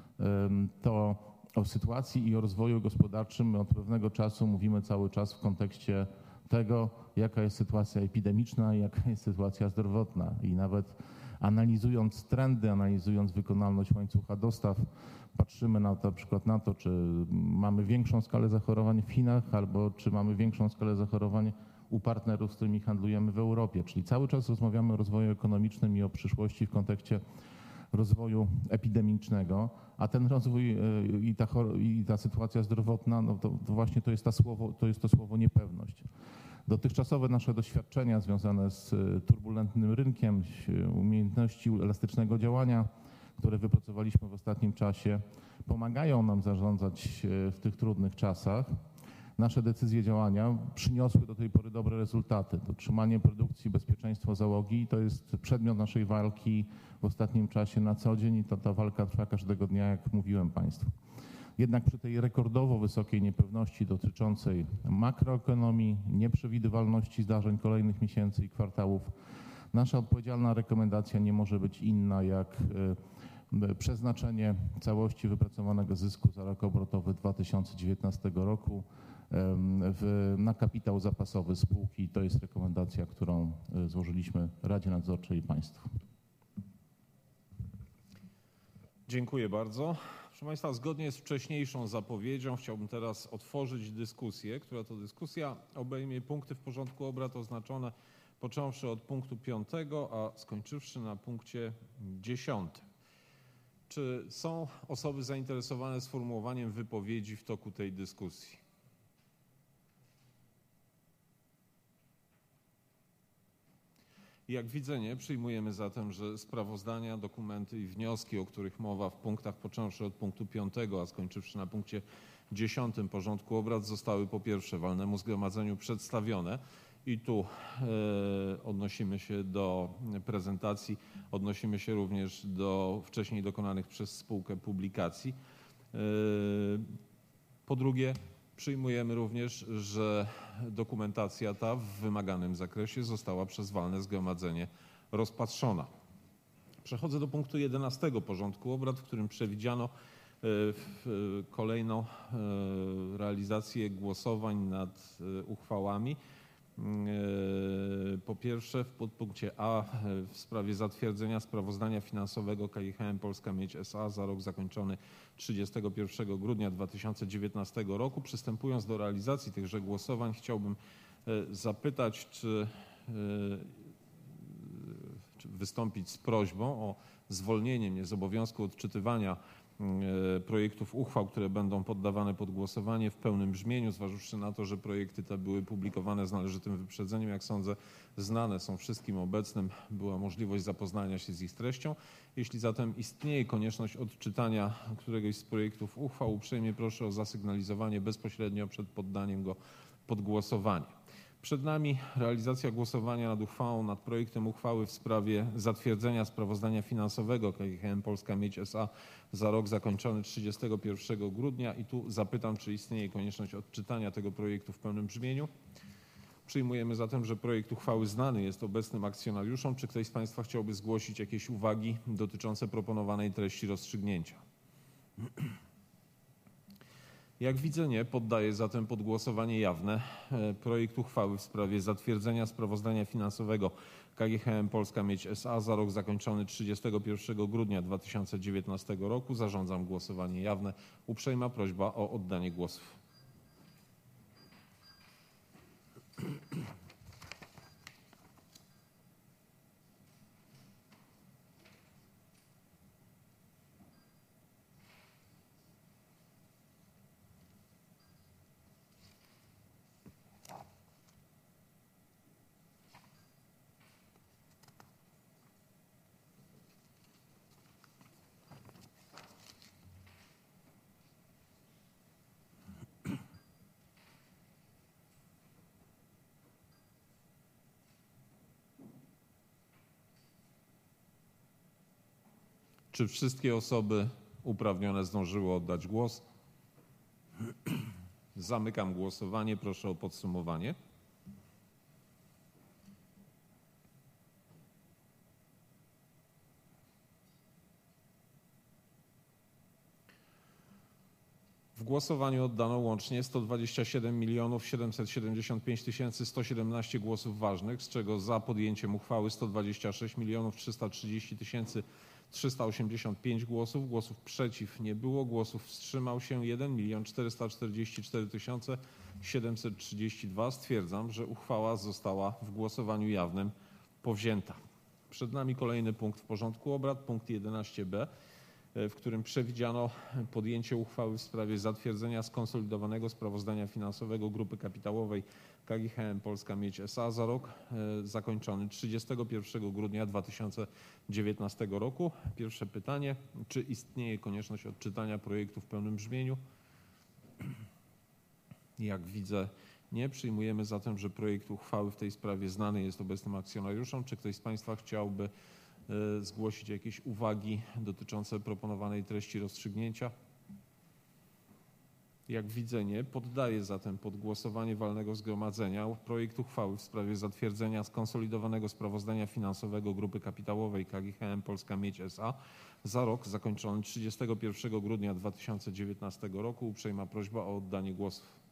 to o sytuacji i o rozwoju gospodarczym my od pewnego czasu mówimy cały czas w kontekście tego, jaka jest sytuacja epidemiczna i jaka jest sytuacja zdrowotna. I nawet analizując trendy, analizując wykonalność łańcucha dostaw, patrzymy na przykład na to, czy mamy większą skalę zachorowań w Chinach, albo czy mamy większą skalę zachorowań u partnerów, z którymi handlujemy w Europie. Czyli cały czas rozmawiamy o rozwoju ekonomicznym i o przyszłości w kontekście rozwoju epidemicznego, a ten rozwój i ta sytuacja zdrowotna, no to właśnie to jest to słowo niepewność. Dotychczasowe nasze doświadczenia związane z turbulentnym rynkiem, umiejętności elastycznego działania, które wypracowaliśmy w ostatnim czasie, pomagają nam zarządzać w tych trudnych czasach. Nasze decyzje działania przyniosły do tej pory dobre rezultaty. Utrzymanie produkcji, bezpieczeństwo załogi to jest przedmiot naszej walki w ostatnim czasie na co dzień i ta walka trwa każdego dnia, jak mówiłem Państwu. Jednak przy tej rekordowo wysokiej niepewności dotyczącej makroekonomii, nieprzewidywalności zdarzeń kolejnych miesięcy i kwartałów, nasza odpowiedzialna rekomendacja nie może być inna jak przeznaczenie całości wypracowanego zysku za rok obrotowy 2019 roku na kapitał zapasowy spółki. To jest rekomendacja, którą złożyliśmy Radzie Nadzorczej i Państwu. Dziękuję bardzo. Proszę Państwa, zgodnie z wcześniejszą zapowiedzią chciałbym teraz otworzyć dyskusję, która to dyskusja obejmie punkty w porządku obrad oznaczone począwszy od punktu 5, a skończywszy na punkcie 10. Czy są osoby zainteresowane sformułowaniem wypowiedzi w toku tej dyskusji? Jak widzę, nie. Przyjmujemy zatem, że sprawozdania, dokumenty i wnioski, o których mowa w punktach począwszy od punktu 5, a skończywszy na punkcie 10 porządku obrad zostały po pierwsze walnemu zgromadzeniu przedstawione i tu odnosimy się do prezentacji, odnosimy się również do wcześniej dokonanych przez spółkę publikacji. Po drugie, przyjmujemy również, że dokumentacja ta w wymaganym zakresie została przez walne zgromadzenie rozpatrzona. Przechodzę do punktu 11 porządku obrad, w którym przewidziano kolejną realizację głosowań nad uchwałami. Po pierwsze w podpunkcie A w sprawie zatwierdzenia sprawozdania finansowego KGHM Polska Miedź S.A. za rok zakończony 31 grudnia 2019 roku. Przystępując do realizacji tychże głosowań chciałbym zapytać, czy wystąpić z prośbą o zwolnieniem, nie z obowiązku odczytywania projektów uchwał, które będą poddawane pod głosowanie w pełnym brzmieniu, zważywszy na to, że projekty te były publikowane z należytym wyprzedzeniem, jak sądzę, znane są wszystkim obecnym, była możliwość zapoznania się z ich treścią. Jeśli zatem istnieje konieczność odczytania któregoś z projektów uchwał, uprzejmie proszę o zasygnalizowanie bezpośrednio przed poddaniem go pod głosowanie. Przed nami realizacja głosowania nad projektem uchwały w sprawie zatwierdzenia sprawozdania finansowego KGHM Polska Miedź S.A. za rok zakończony 31 grudnia i tu zapytam, czy istnieje konieczność odczytania tego projektu w pełnym brzmieniu. Przyjmujemy zatem, że projekt uchwały znany jest obecnym akcjonariuszom. Czy ktoś z Państwa chciałby zgłosić jakieś uwagi dotyczące proponowanej treści rozstrzygnięcia? Jak widzę, nie. Poddaję zatem pod głosowanie jawne projekt uchwały w sprawie zatwierdzenia sprawozdania finansowego KGHM Polska Miedź S.A. za rok zakończony 31 grudnia 2019 roku. Zarządzam głosowanie jawne. Uprzejma prośba o oddanie głosów. Czy wszystkie osoby uprawnione zdążyły oddać głos? Zamykam głosowanie. Proszę o podsumowanie. W głosowaniu oddano łącznie 127 775 117 głosów ważnych, z czego za podjęciem uchwały 126 330 385 głosów, głosów przeciw nie było, głosów wstrzymał się 1 444 732. Stwierdzam, że uchwała została w głosowaniu jawnym powzięta. Przed nami kolejny punkt w porządku obrad, punkt 11b, w którym przewidziano podjęcie uchwały w sprawie zatwierdzenia skonsolidowanego sprawozdania finansowego Grupy Kapitałowej KGHM Polska Miedź S.A. za rok zakończony 31 grudnia 2019 roku. Pierwsze pytanie, czy istnieje konieczność odczytania projektu w pełnym brzmieniu? Jak widzę, nie. Przyjmujemy zatem, że projekt uchwały w tej sprawie znany jest obecnym akcjonariuszom. Czy ktoś z Państwa chciałby zgłosić jakieś uwagi dotyczące proponowanej treści rozstrzygnięcia? Jak widzę, nie. Poddaję zatem pod głosowanie walnego zgromadzenia projekt uchwały w sprawie zatwierdzenia skonsolidowanego sprawozdania finansowego Grupy Kapitałowej KGHM Polska Miedź S.A. za rok zakończony 31 grudnia 2019 roku. Uprzejma prośba o oddanie głosów.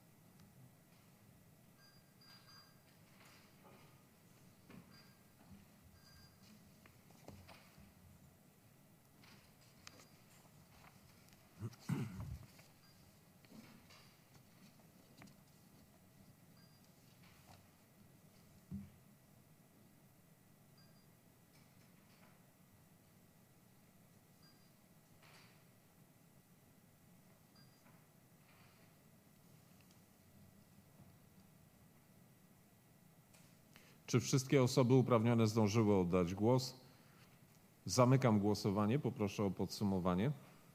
Czy wszystkie osoby uprawnione zdążyły oddać głos? Zamykam głosowanie. Poproszę o podsumowanie.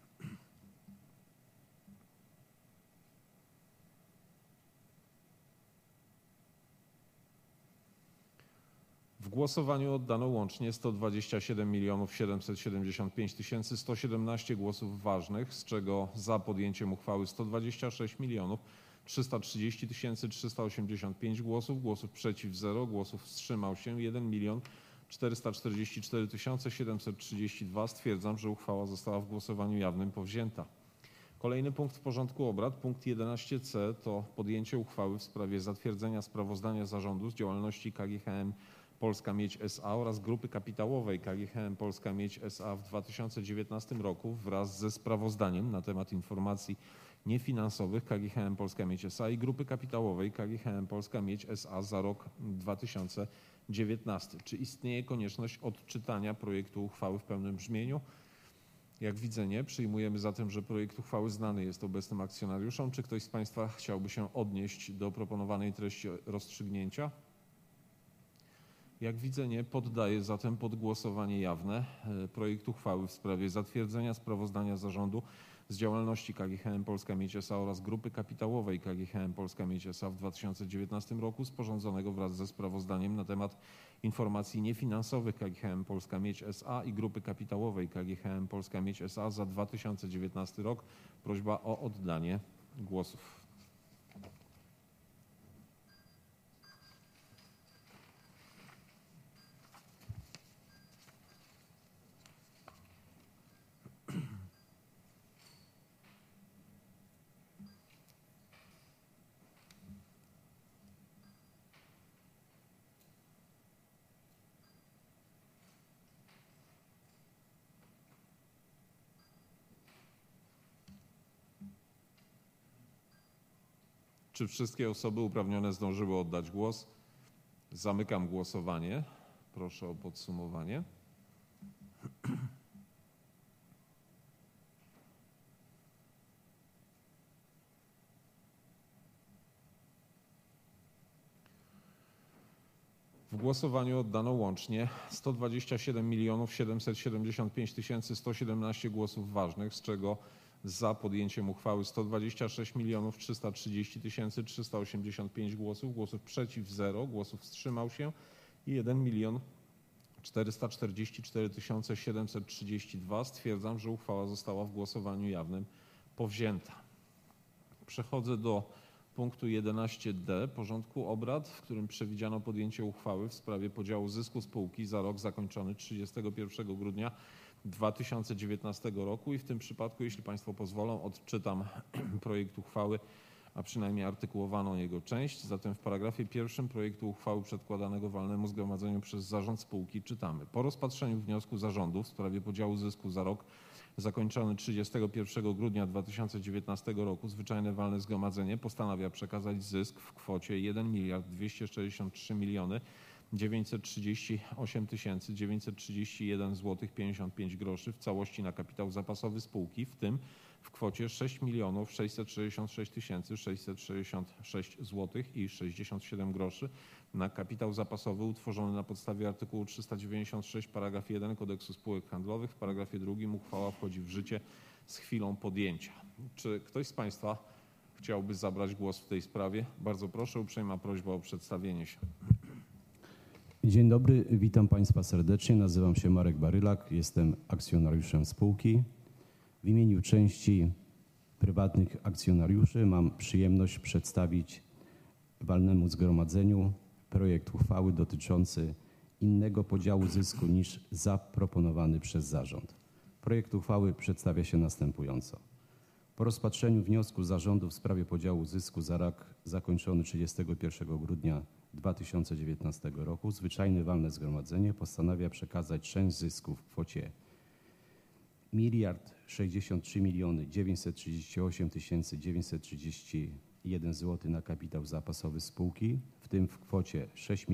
W głosowaniu oddano łącznie 127 775 117 głosów ważnych, z czego za podjęciem uchwały 126 330 385 głosów, głosów przeciw 0, głosów wstrzymał się 1 444 732. Stwierdzam, że uchwała została w głosowaniu jawnym powzięta. Kolejny punkt w porządku obrad, punkt 11c, to podjęcie uchwały w sprawie zatwierdzenia sprawozdania zarządu z działalności KGHM Polska Miedź S.A. oraz Grupy Kapitałowej KGHM Polska Miedź S.A. w 2019 roku wraz ze sprawozdaniem na temat informacji niefinansowych KGHM Polska Miedź S.A. i Grupy Kapitałowej KGHM Polska Miedź S.A. za rok 2019. 19. Czy istnieje konieczność odczytania projektu uchwały w pełnym brzmieniu? Jak widzę, nie. Przyjmujemy zatem, że projekt uchwały znany jest obecnym akcjonariuszom. Czy ktoś z Państwa chciałby się odnieść do proponowanej treści rozstrzygnięcia? Jak widzę, nie. Poddaję zatem pod głosowanie jawne projekt uchwały w sprawie zatwierdzenia sprawozdania zarządu z działalności KGHM Polska Miedź S.A. oraz Grupy Kapitałowej KGHM Polska Miedź S.A. w 2019 roku, sporządzonego wraz ze sprawozdaniem na temat informacji niefinansowych KGHM Polska Miedź S.A. i Grupy Kapitałowej KGHM Polska Miedź S.A. za 2019 rok. Prośba o oddanie głosów. Czy wszystkie osoby uprawnione zdążyły oddać głos? Zamykam głosowanie. Proszę o podsumowanie. W głosowaniu oddano łącznie 127 775 117 głosów ważnych, z czego za podjęciem uchwały 126 330 385 głosów przeciw 0, głosów wstrzymał się i 1 444 732. Stwierdzam, że uchwała została w głosowaniu jawnym powzięta. Przechodzę do punktu 11d porządku obrad, w którym przewidziano podjęcie uchwały w sprawie podziału zysku spółki za rok zakończony 31 grudnia 2019 roku i w tym przypadku, jeśli Państwo pozwolą, odczytam projekt uchwały, a przynajmniej artykułowaną jego część. Zatem w paragrafie 1 projektu uchwały przedkładanego walnemu zgromadzeniu przez zarząd spółki czytamy: po rozpatrzeniu wniosku zarządu w sprawie podziału zysku za rok zakończony 31 grudnia 2019 roku zwyczajne walne zgromadzenie postanawia przekazać zysk w kwocie 1 263 938 931 zł 55 groszy w całości na kapitał zapasowy spółki, w tym w kwocie 6 666 666 zł i 67 groszy na kapitał zapasowy utworzony na podstawie artykułu 396 paragraf 1 Kodeksu Spółek Handlowych. W paragrafie 2 uchwała wchodzi w życie z chwilą podjęcia. Czy ktoś z Państwa chciałby zabrać głos w tej sprawie? Bardzo proszę, uprzejma prośba o przedstawienie się. Dzień dobry, witam Państwa serdecznie. Nazywam się Marek Barylak, jestem akcjonariuszem spółki. W imieniu części prywatnych akcjonariuszy mam przyjemność przedstawić walnemu zgromadzeniu projekt uchwały dotyczący innego podziału zysku niż zaproponowany przez zarząd. Projekt uchwały przedstawia się następująco. Po rozpatrzeniu wniosku zarządu w sprawie podziału zysku za rok zakończony 31 grudnia 2019 roku zwyczajne walne zgromadzenie postanawia przekazać część zysku w kwocie 1 063 938 931 zł na kapitał zapasowy spółki, w tym w kwocie 6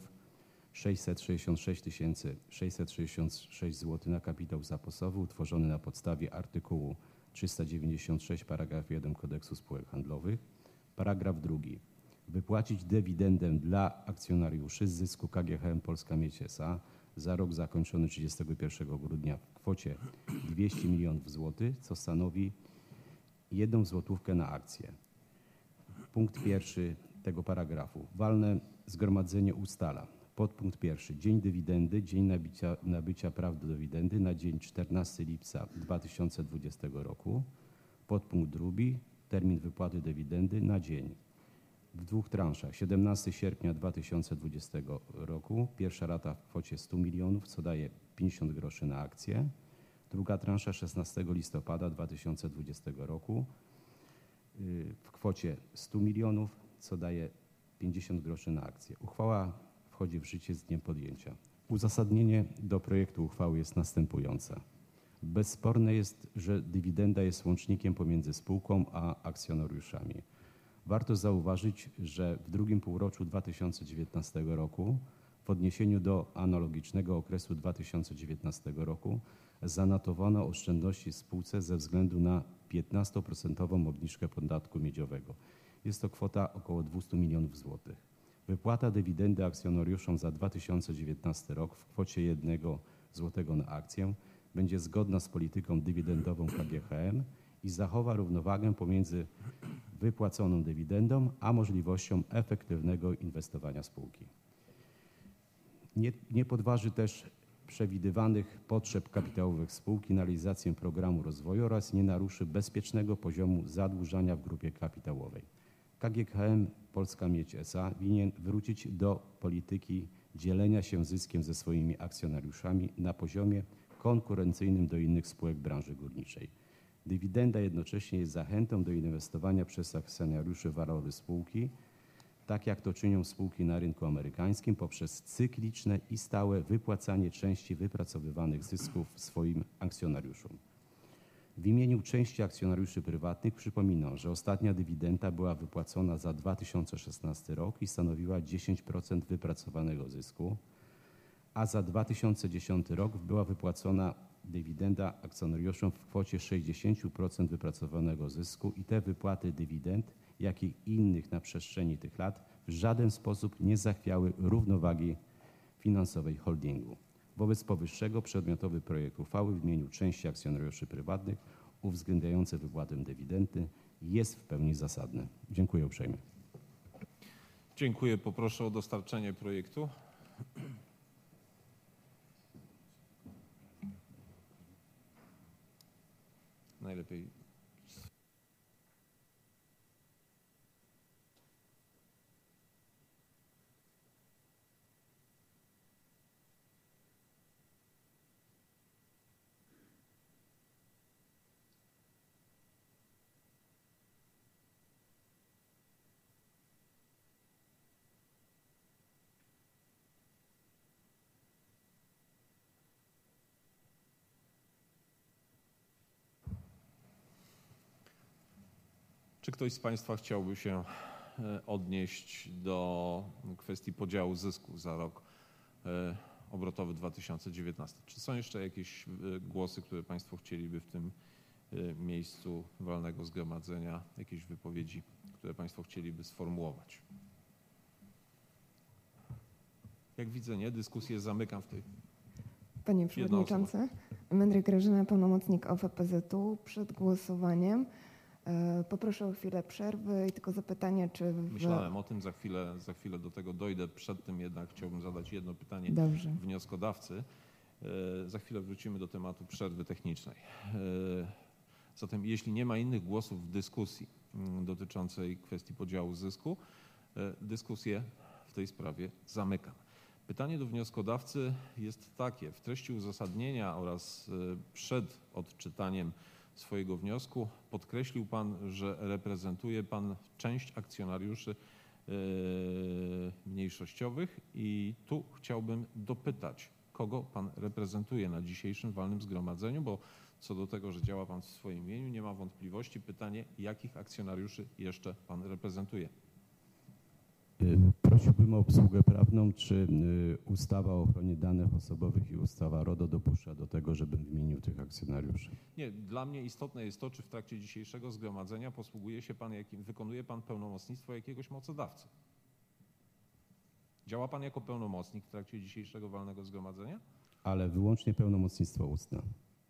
666 666 zł na kapitał zapasowy utworzony na podstawie artykułu 396 paragraf 1 Kodeksu Spółek Handlowych. Paragraf 2. Wypłacić dywidendę dla akcjonariuszy z zysku KGHM Polska Miedź S.A. za rok zakończony 31 grudnia w kwocie 200 milionów złotych, co stanowi 1 złotówkę na akcję. Punkt 1 tego paragrafu. Walne zgromadzenie ustala. Podpunkt 1. Dzień dywidendy, dzień nabycia praw do dywidendy na dzień 14 lipca 2020 roku. Podpunkt 2. Termin wypłaty dywidendy na dzień w 2 transzach. 17 sierpnia 2020 roku. Pierwsza rata w kwocie 100 milionów, co daje 50 groszy na akcję. Druga transza 16 listopada 2020 roku w kwocie 100 milionów, co daje 50 groszy na akcję. Uchwała wchodzi w życie z dniem podjęcia. Uzasadnienie do projektu uchwały jest następujące. Bezsporne jest, że dywidenda jest łącznikiem pomiędzy spółką a akcjonariuszami. Warto zauważyć, że w drugim półroczu 2019 roku W odniesieniu do analogicznego okresu 2019 roku zanotowano oszczędności w spółce ze względu na 15% obniżkę podatku miedziowego. Jest to kwota około 200 milionów złotych. Wypłata dywidendy akcjonariuszom za 2019 rok w kwocie 1 zł na akcję będzie zgodna z polityką dywidendową KGHM i zachowa równowagę pomiędzy wypłaconą dywidendą a możliwością efektywnego inwestowania spółki. Nie podważy też przewidywanych potrzeb kapitałowych spółki na realizację programu rozwoju oraz nie naruszy bezpiecznego poziomu zadłużania w grupie kapitałowej. KGHM Polska Miedź S.A. winien wrócić do polityki dzielenia się zyskiem ze swoimi akcjonariuszami na poziomie konkurencyjnym do innych spółek branży górniczej. Dywidenda jednocześnie jest zachętą do inwestowania przez akcjonariuszy w walory spółki, tak jak to czynią spółki na rynku amerykańskim, poprzez cykliczne i stałe wypłacanie części wypracowywanych zysków swoim akcjonariuszom. W imieniu części akcjonariuszy prywatnych przypominam, że ostatnia dywidenda była wypłacona za 2016 rok i stanowiła 10% wypracowanego zysku, a za 2010 rok była wypłacona dywidenda akcjonariuszom w kwocie 60% wypracowanego zysku i te wypłaty dywidend, jak i innych na przestrzeni tych lat w żaden sposób nie zachwiały równowagi finansowej holdingu. Wobec powyższego przedmiotowy projekt uchwały w imieniu części akcjonariuszy prywatnych uwzględniający wypłatę dywidendy jest w pełni zasadny. Dziękuję uprzejmie. Dziękuję. Poproszę o dostarczenie projektu. Najlepiej. Czy ktoś z Państwa chciałby się odnieść do kwestii podziału zysku za rok obrotowy 2019? Czy są jeszcze jakieś głosy, które Państwo chcieliby w tym miejscu walnego zgromadzenia, jakieś wypowiedzi, które Państwo chcieliby sformułować? Jak widzę, nie. Dyskusję zamykam w tej. Panie Przewodniczący, Mędryk Grażyna, pełnomocnik OFPZ-u. Przed głosowaniem poproszę o chwilę przerwy i tylko zapytanie, czy... Myślałem o tym, za chwilę do tego dojdę. Przed tym jednak chciałbym zadać jedno pytanie wnioskodawcy. Za chwilę wrócimy do tematu przerwy technicznej. Zatem jeśli nie ma innych głosów w dyskusji dotyczącej kwestii podziału zysku, dyskusję w tej sprawie zamykam. Pytanie do wnioskodawcy jest takie. W treści uzasadnienia oraz przed odczytaniem swojego wniosku podkreślił Pan, że reprezentuje Pan część akcjonariuszy mniejszościowych i tu chciałbym dopytać, kogo Pan reprezentuje na dzisiejszym walnym zgromadzeniu, bo co do tego, że działa Pan w swoim imieniu, nie ma wątpliwości. Pytanie, jakich akcjonariuszy jeszcze Pan reprezentuje? Prosiłbym o obsługę prawną, czy ustawa o ochronie danych osobowych i ustawa RODO dopuszcza do tego, żebym wymienił tych akcjonariuszy? Nie, dla mnie istotne jest to, czy w trakcie dzisiejszego zgromadzenia wykonuje Pan pełnomocnictwo jakiegoś mocodawcy. Działa Pan jako pełnomocnik w trakcie dzisiejszego walnego zgromadzenia? Ale wyłącznie pełnomocnictwo ustne.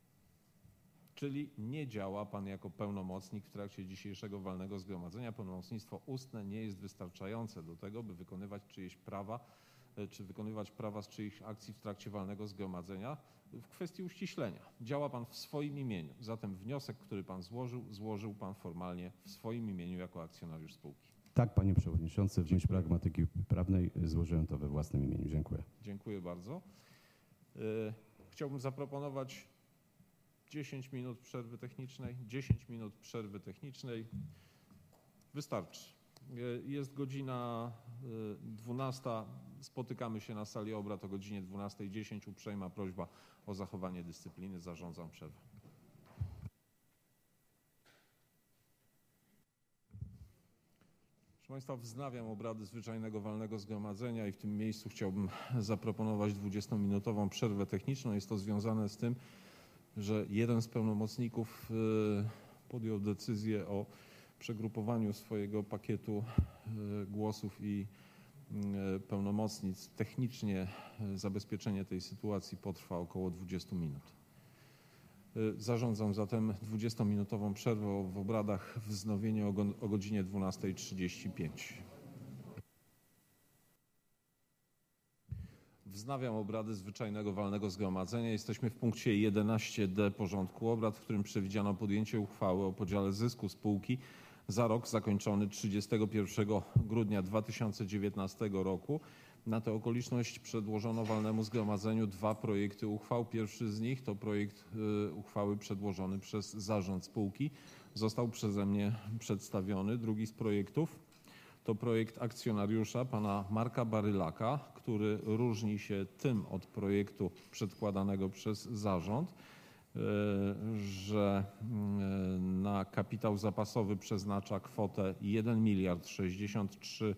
Czyli nie działa Pan jako pełnomocnik w trakcie dzisiejszego walnego zgromadzenia. Pełnomocnictwo ustne nie jest wystarczające do tego, by wykonywać czyjeś prawa, czy wykonywać prawa z czyichś akcji w trakcie walnego zgromadzenia w kwestii uściślenia. Działa Pan w swoim imieniu. Zatem wniosek, który Pan złożył Pan formalnie w swoim imieniu jako akcjonariusz spółki. Tak, Panie Przewodniczący, w myśl pragmatyki prawnej złożyłem to we własnym imieniu. Dziękuję. Dziękuję bardzo. Chciałbym zaproponować 10 minut przerwy technicznej. 10 minut przerwy technicznej wystarczy. Jest godzina 12. Spotykamy się na sali obrad o godzinie 12:10. Uprzejma prośba o zachowanie dyscypliny. Zarządzam przerwę. Państwa, wznawiam obrady zwyczajnego walnego zgromadzenia i w tym miejscu chciałbym zaproponować 20-minutową przerwę techniczną. Jest to związane z tym, że jeden z pełnomocników podjął decyzję o przegrupowaniu swojego pakietu głosów i pełnomocnictw. Technicznie zabezpieczenie tej sytuacji potrwa około 20 minut. Zarządzam zatem 20-minutową przerwę w obradach, wznowienie o godzinie 12:35. Wznawiam obrady zwyczajnego walnego zgromadzenia. Jesteśmy w punkcie 11d porządku obrad, w którym przewidziano podjęcie uchwały o podziale zysku spółki za rok zakończony 31 grudnia 2019 roku. Na tę okoliczność przedłożono walnemu zgromadzeniu 2 projekty uchwał. Pierwszy z nich to projekt uchwały przedłożony przez zarząd spółki. Został przeze mnie przedstawiony. Drugi z projektów to projekt akcjonariusza pana Marka Barylaka, który różni się tym od projektu przedkładanego przez zarząd, że na kapitał zapasowy przeznacza kwotę 1 063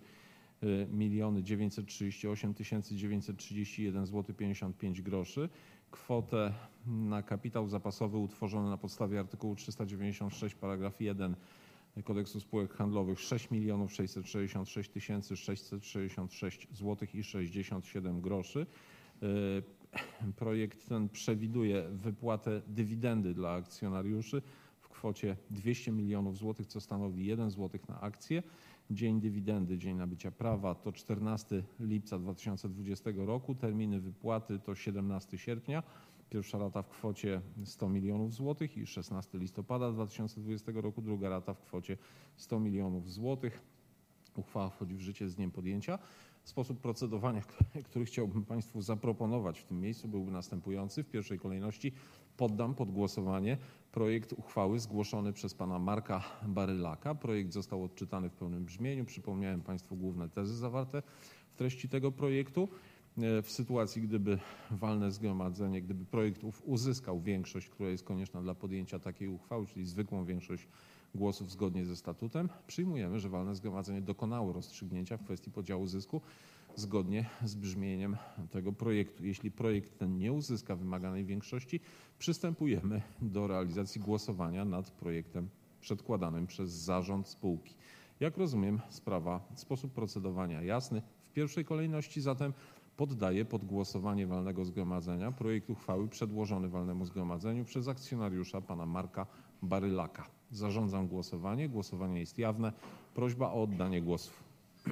938 931 zł 55 groszy. Kwotę na kapitał zapasowy utworzony na podstawie artykułu 396 paragraf 1 Kodeksu spółek handlowych 6 666 666 zł i 67 groszy. Projekt ten przewiduje wypłatę dywidendy dla akcjonariuszy w kwocie 200 milionów złotych, co stanowi 1 zł na akcję. Dzień dywidendy, dzień nabycia prawa to 14 lipca 2020 roku. Terminy wypłaty to 17 sierpnia. Pierwsza rata w kwocie 100 milionów złotych i 16 listopada 2020 roku. Druga rata w kwocie 100 milionów złotych. Uchwała wchodzi w życie z dniem podjęcia. Sposób procedowania, który chciałbym Państwu zaproponować w tym miejscu, byłby następujący. W pierwszej kolejności poddam pod głosowanie projekt uchwały zgłoszony przez pana Marka Barylaka. Projekt został odczytany w pełnym brzmieniu. Przypomniałem Państwu główne tezy zawarte w treści tego projektu. W sytuacji, gdyby walne zgromadzenie, gdyby projekt ów uzyskał większość, która jest konieczna dla podjęcia takiej uchwały, czyli zwykłą większość głosów zgodnie ze statutem, przyjmujemy, że walne zgromadzenie dokonało rozstrzygnięcia w kwestii podziału zysku zgodnie z brzmieniem tego projektu. Jeśli projekt ten nie uzyska wymaganej większości, przystępujemy do realizacji głosowania nad projektem przedkładanym przez zarząd spółki. Jak rozumiem, sposób procedowania jasny. W pierwszej kolejności zatem poddaję pod głosowanie walnego zgromadzenia projekt uchwały przedłożony walnemu zgromadzeniu przez akcjonariusza pana Marka Barylaka. Zarządzam głosowanie. Głosowanie jest jawne. Prośba o oddanie głosów.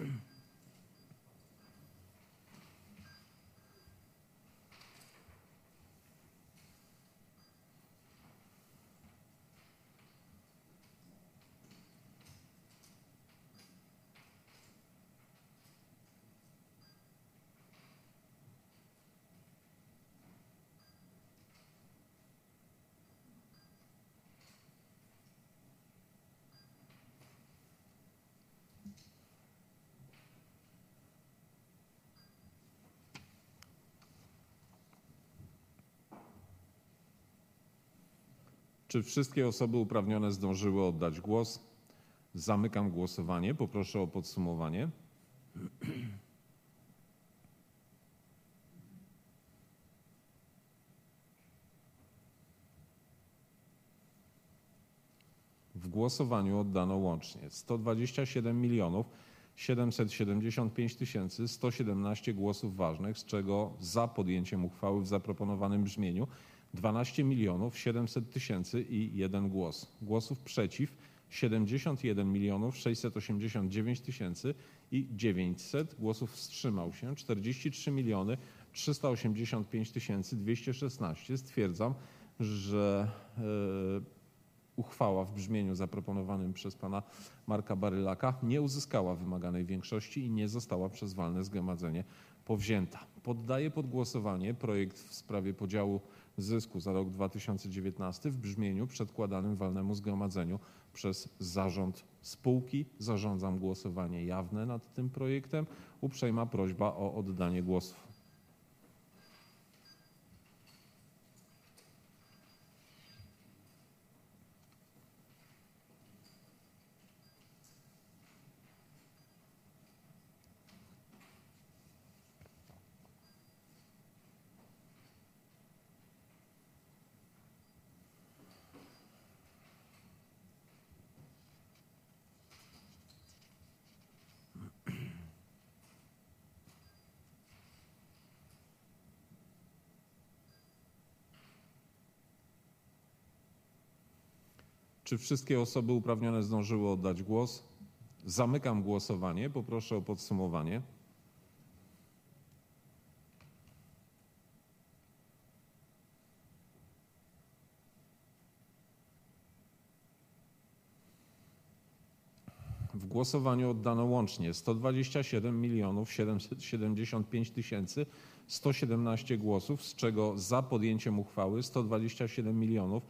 Czy wszystkie osoby uprawnione zdążyły oddać głos? Zamykam głosowanie. Poproszę o podsumowanie. W głosowaniu oddano łącznie 127 775 117 głosów ważnych, z czego za podjęciem uchwały w zaproponowanym brzmieniu 12 700 000 i 1 głos. Głosów przeciw 71 689 000 i 900. Głosów wstrzymał się 43 385 216. Stwierdzam, że uchwała w brzmieniu zaproponowanym przez pana Marka Barylaka nie uzyskała wymaganej większości i nie została przez walne zgromadzenie powzięta. Poddaję pod głosowanie projekt w sprawie podziału zysku za rok 2019 w brzmieniu przedkładanym walnemu zgromadzeniu przez zarząd spółki. Zarządzam głosowanie jawne nad tym projektem. Uprzejma prośba o oddanie głosów. Czy wszystkie osoby uprawnione zdążyły oddać głos? Zamykam głosowanie. Poproszę o podsumowanie. W głosowaniu oddano łącznie 127 775 117 głosów, z czego za podjęciem uchwały 127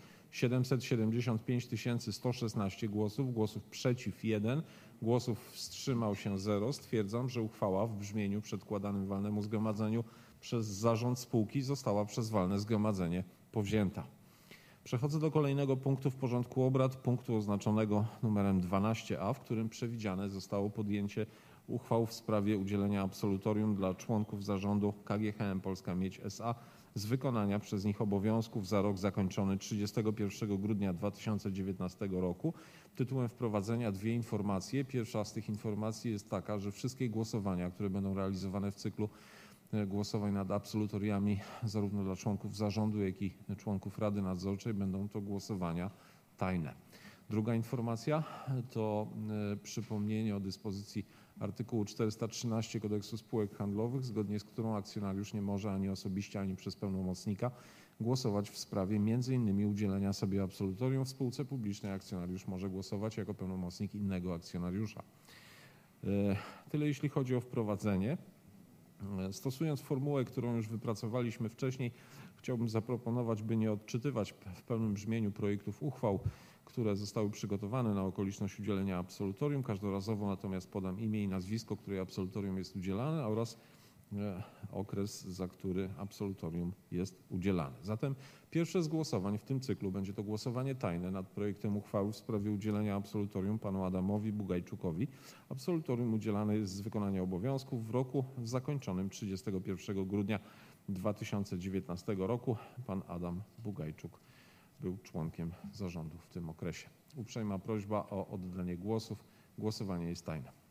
775 116 głosów, głosów przeciw 1, głosów wstrzymał się 0. Stwierdzam, że uchwała w brzmieniu przedkładanym walnemu zgromadzeniu przez zarząd spółki została przez walne zgromadzenie powzięta. Przechodzę do kolejnego punktu w porządku obrad, punktu oznaczonego numerem 12a, w którym przewidziane zostało podjęcie uchwał w sprawie udzielenia absolutorium dla członków zarządu KGHM Polska Miedź S.A. z wykonania przez nich obowiązków za rok zakończony 31 grudnia 2019 roku. Tytułem wprowadzenia dwie informacje. Pierwsza z tych informacji jest taka, że wszystkie głosowania, które będą realizowane w cyklu głosowań nad absolutoriami zarówno dla członków zarządu, jak i członków Rady Nadzorczej będą to głosowania tajne. Druga informacja to przypomnienie o dyspozycji artykułu 413 Kodeksu Spółek Handlowych, zgodnie z którą akcjonariusz nie może ani osobiście, ani przez pełnomocnika głosować w sprawie m.in. udzielenia sobie absolutorium w spółce publicznej. Akcjonariusz może głosować jako pełnomocnik innego akcjonariusza. Tyle jeśli chodzi o wprowadzenie. Stosując formułę, którą już wypracowaliśmy wcześniej, chciałbym zaproponować, by nie odczytywać w pełnym brzmieniu projektów uchwał, które zostały przygotowane na okoliczność udzielenia absolutorium. Każdorazowo natomiast podam imię i nazwisko, której absolutorium jest udzielane oraz okres, za który absolutorium jest udzielane. Zatem pierwsze z głosowań w tym cyklu będzie to głosowanie tajne nad projektem uchwały w sprawie udzielenia absolutorium panu Adamowi Bugajczukowi. Absolutorium udzielane jest z wykonania obowiązków w roku zakończonym 31 grudnia 2019 roku. Pan Adam Bugajczuk był członkiem zarządu w tym okresie. Uprzejma prośba o oddanie głosów. Głosowanie jest tajne.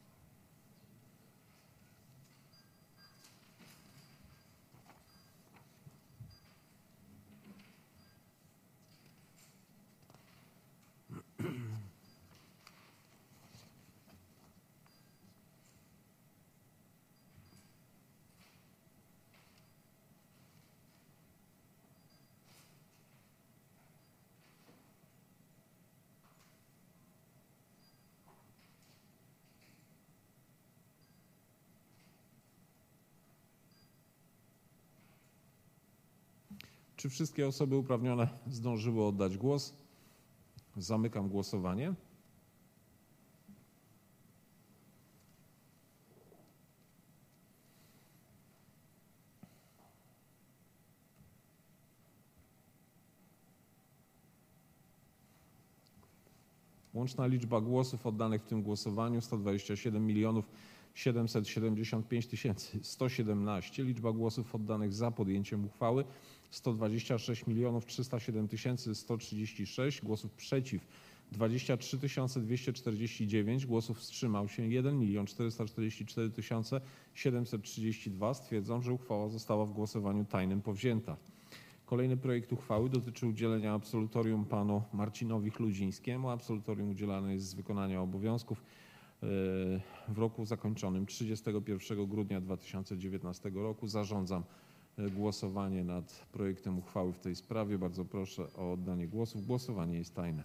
Czy wszystkie osoby uprawnione zdążyły oddać głos? Zamykam głosowanie. Łączna liczba głosów oddanych w tym głosowaniu 127 775 117. Liczba głosów oddanych za podjęciem uchwały 126 307 136. Głosów przeciw 23 249. Głosów wstrzymał się 1 444 732. Stwierdzam, że uchwała została w głosowaniu tajnym powzięta. Kolejny projekt uchwały dotyczy udzielenia absolutorium panu Marcinowi Chludzińskiemu. Absolutorium udzielane jest z wykonania obowiązków w roku zakończonym 31 grudnia 2019 roku. Zarządzam głosowanie nad projektem uchwały w tej sprawie. Bardzo proszę o oddanie głosów. Głosowanie jest tajne.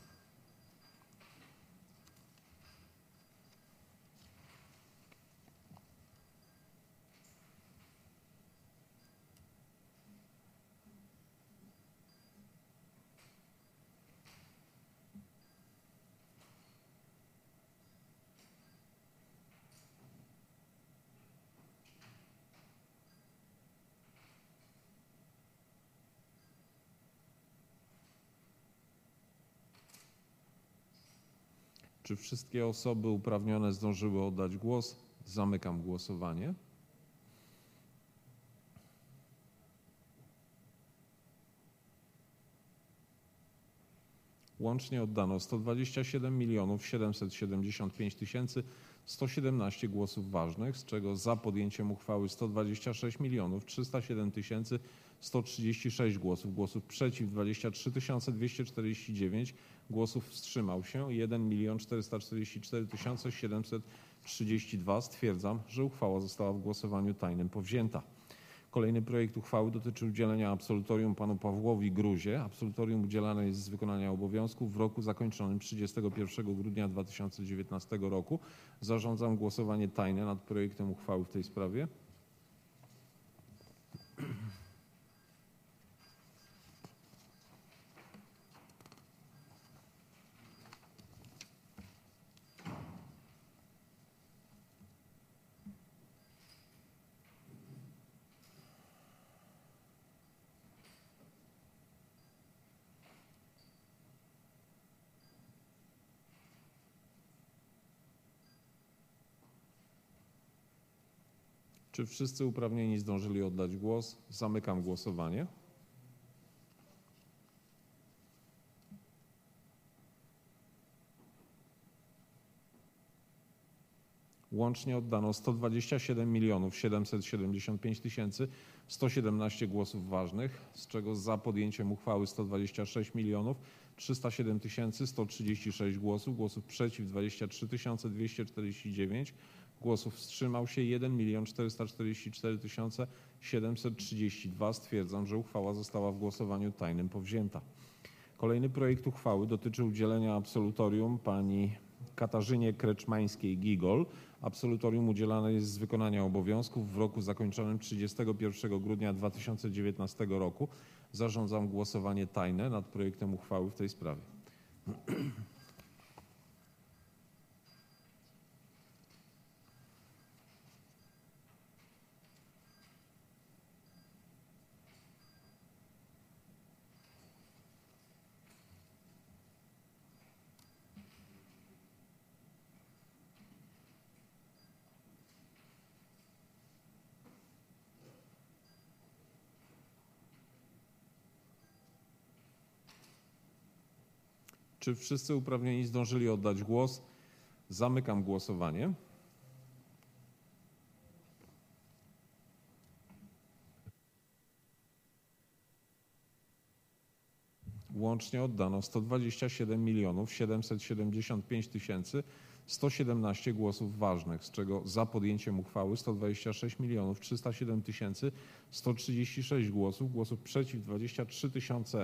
Czy wszystkie osoby uprawnione zdążyły oddać głos? Zamykam głosowanie. Łącznie oddano 127 775 117 głosów ważnych, z czego za podjęciem uchwały 126 307 136 głosów, głosów przeciw 23 249, głosów wstrzymał się 1 444 732. Stwierdzam, że uchwała została w głosowaniu tajnym powzięta. Kolejny projekt uchwały dotyczy udzielenia absolutorium panu Pawłowi Gruzie. Absolutorium udzielane jest z wykonania obowiązków w roku zakończonym 31 grudnia 2019 roku. Zarządzam głosowanie tajne nad projektem uchwały w tej sprawie. Czy wszyscy uprawnieni zdążyli oddać głos? Zamykam głosowanie. Łącznie oddano 127 775 117 głosów ważnych, z czego za podjęciem uchwały 126 307 136 głosów, głosów przeciw 23 249, głosów wstrzymał się 1 444 732. Stwierdzam, że uchwała została w głosowaniu tajnym powzięta. Kolejny projekt uchwały dotyczy udzielenia absolutorium pani Katarzynie Kreczmańskiej-Gigol. Absolutorium udzielane jest z wykonania obowiązków w roku zakończonym 31 grudnia 2019 roku. Zarządzam głosowanie tajne nad projektem uchwały w tej sprawie. Czy wszyscy uprawnieni zdążyli oddać głos? Zamykam głosowanie. Łącznie oddano 127 775 117 głosów ważnych, z czego za podjęciem uchwały 126 307 136 głosów, głosów przeciw 23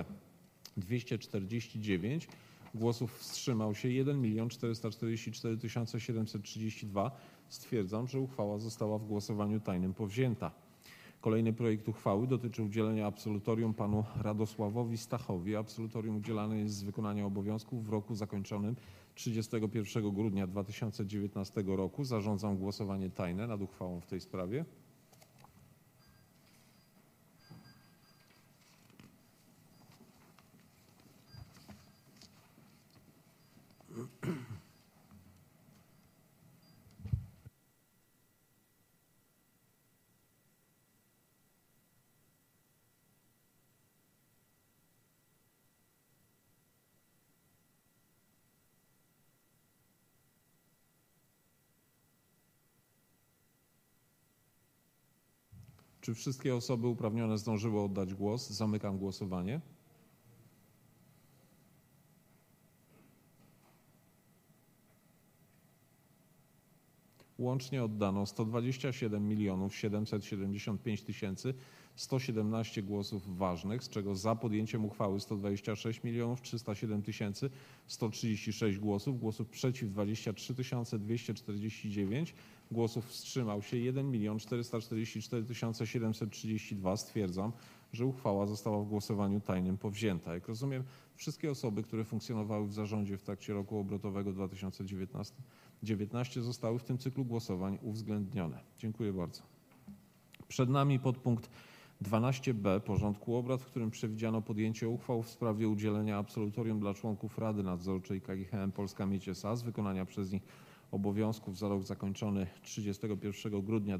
249, głosów wstrzymał się 1 444 732. Stwierdzam, że uchwała została w głosowaniu tajnym powzięta. Kolejny projekt uchwały dotyczy udzielenia absolutorium panu Radosławowi Stachowi. Absolutorium udzielane jest z wykonania obowiązków w roku zakończonym 31 grudnia 2019 roku. Zarządzam głosowanie tajne nad uchwałą w tej sprawie. Czy wszystkie osoby uprawnione zdążyły oddać głos? Zamykam głosowanie. Łącznie oddano 127 775 117 głosów ważnych, z czego za podjęciem uchwały 126 307 136 głosów, głosów przeciw 23 249, głosów wstrzymał się 1 444 732. Stwierdzam, że uchwała została w głosowaniu tajnym powzięta. Jak rozumiem, wszystkie osoby, które funkcjonowały w zarządzie w trakcie roku obrotowego 2019 zostały w tym cyklu głosowań uwzględnione. Dziękuję bardzo. Przed nami podpunkt 12b porządku obrad, w którym przewidziano podjęcie uchwał w sprawie udzielenia absolutorium dla członków Rady Nadzorczej KGHM Polska Miedź S.A. z wykonania przez nich obowiązków za rok zakończony 31 grudnia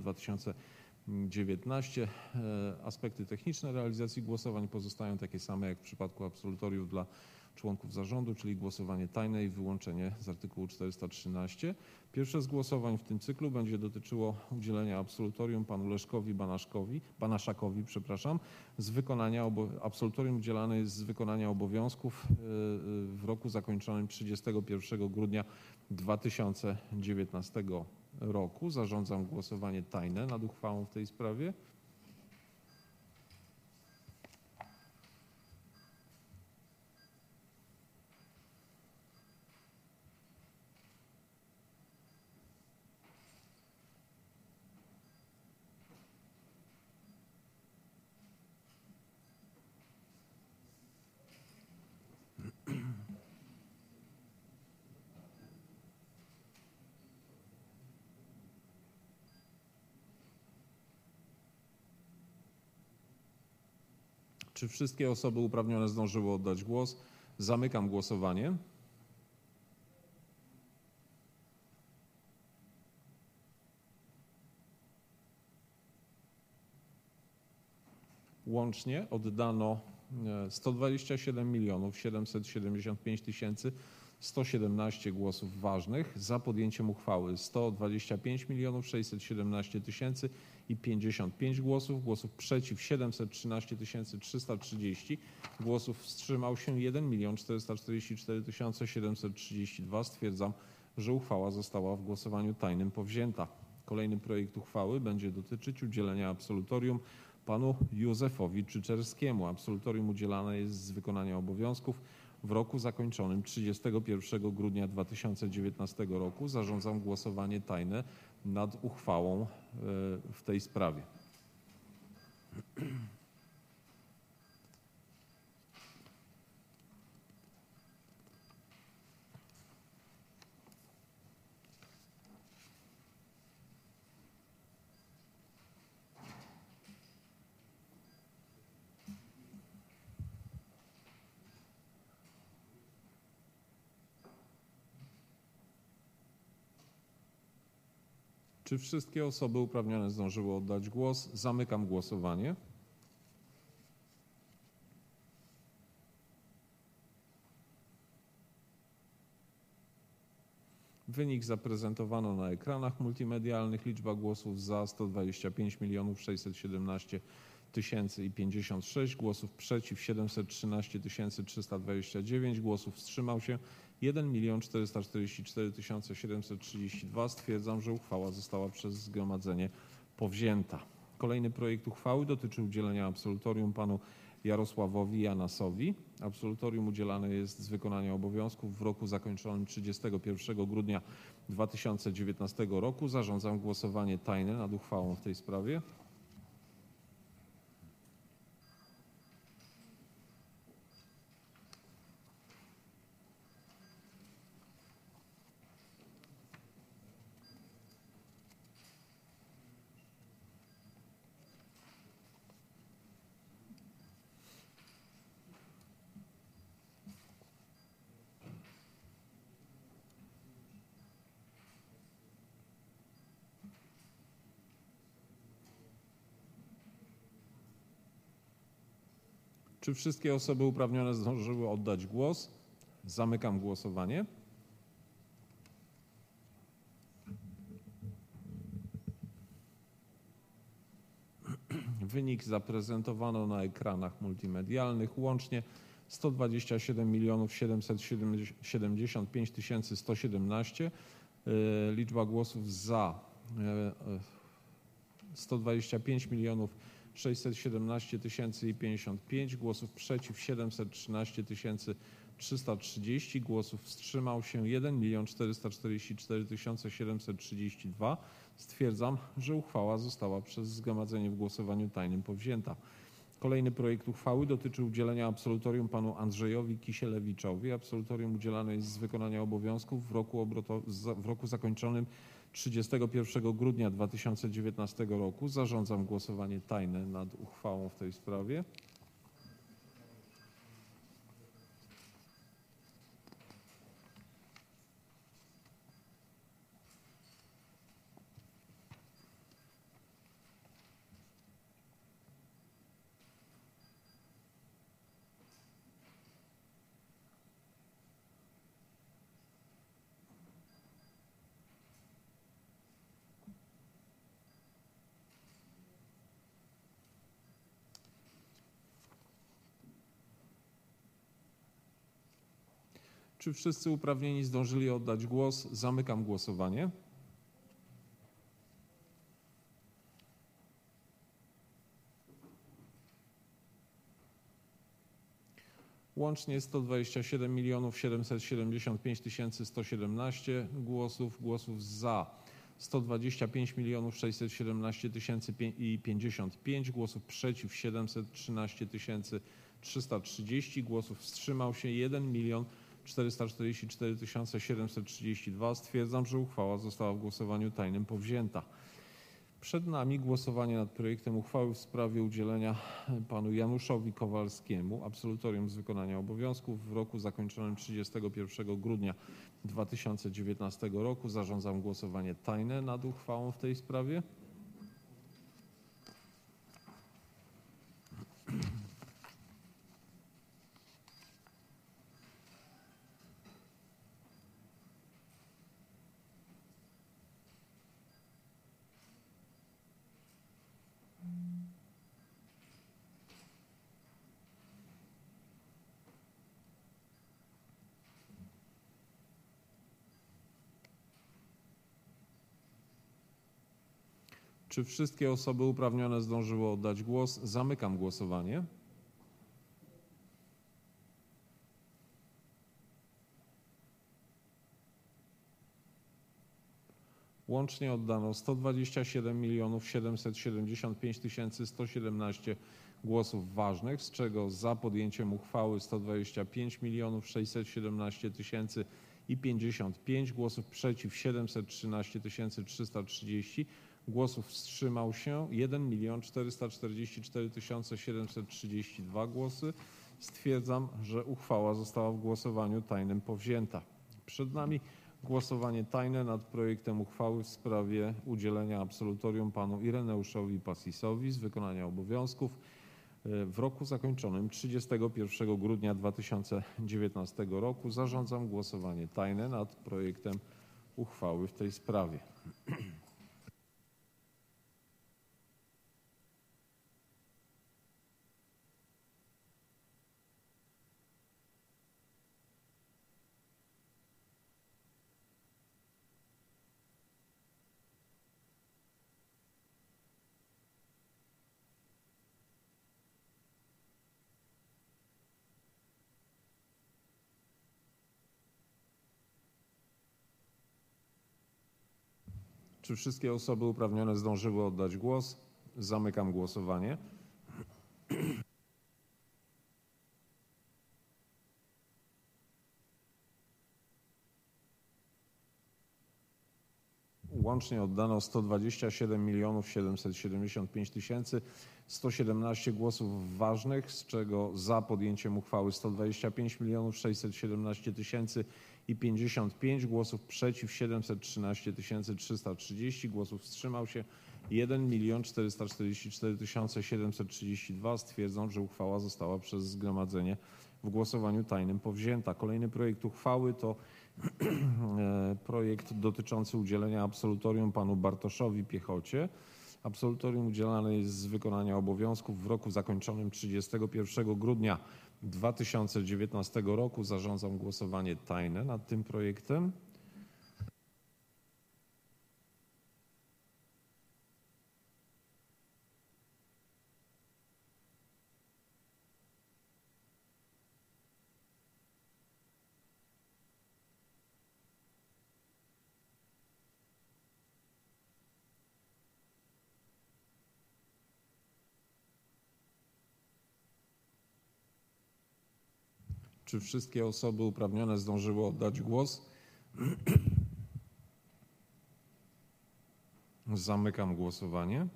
2019. Aspekty techniczne realizacji głosowań pozostają takie same jak w przypadku absolutoriów dla członków zarządu, czyli głosowanie tajne i wyłączenie z artykułu 413. Pierwsze z głosowań w tym cyklu będzie dotyczyło udzielenia absolutorium panu Leszkowi Banaszakowi, z wykonania absolutorium udzielane jest z wykonania obowiązków w roku zakończonym 31 grudnia 2019 roku. Zarządzam głosowanie tajne nad uchwałą w tej sprawie. Czy wszystkie osoby uprawnione zdążyły oddać głos? Zamykam głosowanie. Łącznie oddano 127 775 117 głosów ważnych. Za podjęciem uchwały 125 617 055 głosów. Głosów przeciw 713 330. Głosów wstrzymał się 1 444 732. Stwierdzam, że uchwała została w głosowaniu tajnym powzięta. Kolejny projekt uchwały będzie dotyczyć udzielenia absolutorium panu Józefowi Czyczerskiemu. Absolutorium udzielane jest z wykonania obowiązków w roku zakończonym 31 grudnia 2019 roku. Zarządzam głosowanie tajne nad uchwałą w tej sprawie. Czy wszystkie osoby uprawnione zdążyły oddać głos? Zamykam głosowanie. Wynik zaprezentowano na ekranach multimedialnych. Liczba głosów za 125 617 056, głosów przeciw 713 329, głosów wstrzymał się 1 444 732. Stwierdzam, że uchwała została przez zgromadzenie powzięta. Kolejny projekt uchwały dotyczy udzielenia absolutorium panu Jarosławowi Janasowi. Absolutorium udzielane jest z wykonania obowiązków w roku zakończonym 31 grudnia 2019 roku. Zarządzam głosowanie tajne nad uchwałą w tej sprawie. Czy wszystkie osoby uprawnione zdążyły oddać głos? Zamykam głosowanie. Wynik zaprezentowano na ekranach multimedialnych. Łącznie 127 775 117. Liczba głosów za 125 617 055, głosów przeciw 713 330, głosów wstrzymał się 1 444 732. Stwierdzam, że uchwała została przez zgromadzenie w głosowaniu tajnym powzięta. Kolejny projekt uchwały dotyczy udzielenia absolutorium panu Andrzejowi Kisielewiczowi. Absolutorium udzielane jest z wykonania obowiązków w roku zakończonym 31 grudnia 2019 roku. Zarządzam głosowanie tajne nad uchwałą w tej sprawie. Czy wszyscy uprawnieni zdążyli oddać głos? Zamykam głosowanie. Łącznie 127 775 117 głosów, głosów za 125 617 055, głosów przeciw 713 330, głosów wstrzymał się 1 444 732. Stwierdzam, że uchwała została w głosowaniu tajnym powzięta. Przed nami głosowanie nad projektem uchwały w sprawie udzielenia panu Januszowi Kowalskiemu absolutorium z wykonania obowiązków w roku zakończonym 31 grudnia 2019 roku. Zarządzam głosowanie tajne nad uchwałą w tej sprawie. Czy wszystkie osoby uprawnione zdążyły oddać głos? Zamykam głosowanie. Łącznie oddano 127 775 117 głosów ważnych, z czego za podjęciem uchwały 125 617 055, głosów przeciw 713 330, głosów wstrzymał się 1 444 732 głosy. Stwierdzam, że uchwała została w głosowaniu tajnym powzięta. Przed nami głosowanie tajne nad projektem uchwały w sprawie udzielenia absolutorium panu Ireneuszowi Passisowi z wykonania obowiązków w roku zakończonym 31 grudnia 2019 roku. Zarządzam głosowanie tajne nad projektem uchwały w tej sprawie. Czy wszystkie osoby uprawnione zdążyły oddać głos? Zamykam głosowanie. Łącznie oddano 127 775 117 głosów ważnych, z czego za podjęciem uchwały 125 617 055, głosów przeciw 713 330, głosów wstrzymał się 1 444 732. Stwierdzam, że uchwała została przez zgromadzenie w głosowaniu tajnym powzięta. Kolejny projekt uchwały to projekt dotyczący udzielenia absolutorium panu Bartoszowi Piechocie. Absolutorium udzielane jest z wykonania obowiązków w roku zakończonym 31 grudnia 2019 roku. Zarządzam głosowanie tajne nad tym projektem. Czy wszystkie osoby uprawnione zdążyły oddać głos? Zamykam głosowanie.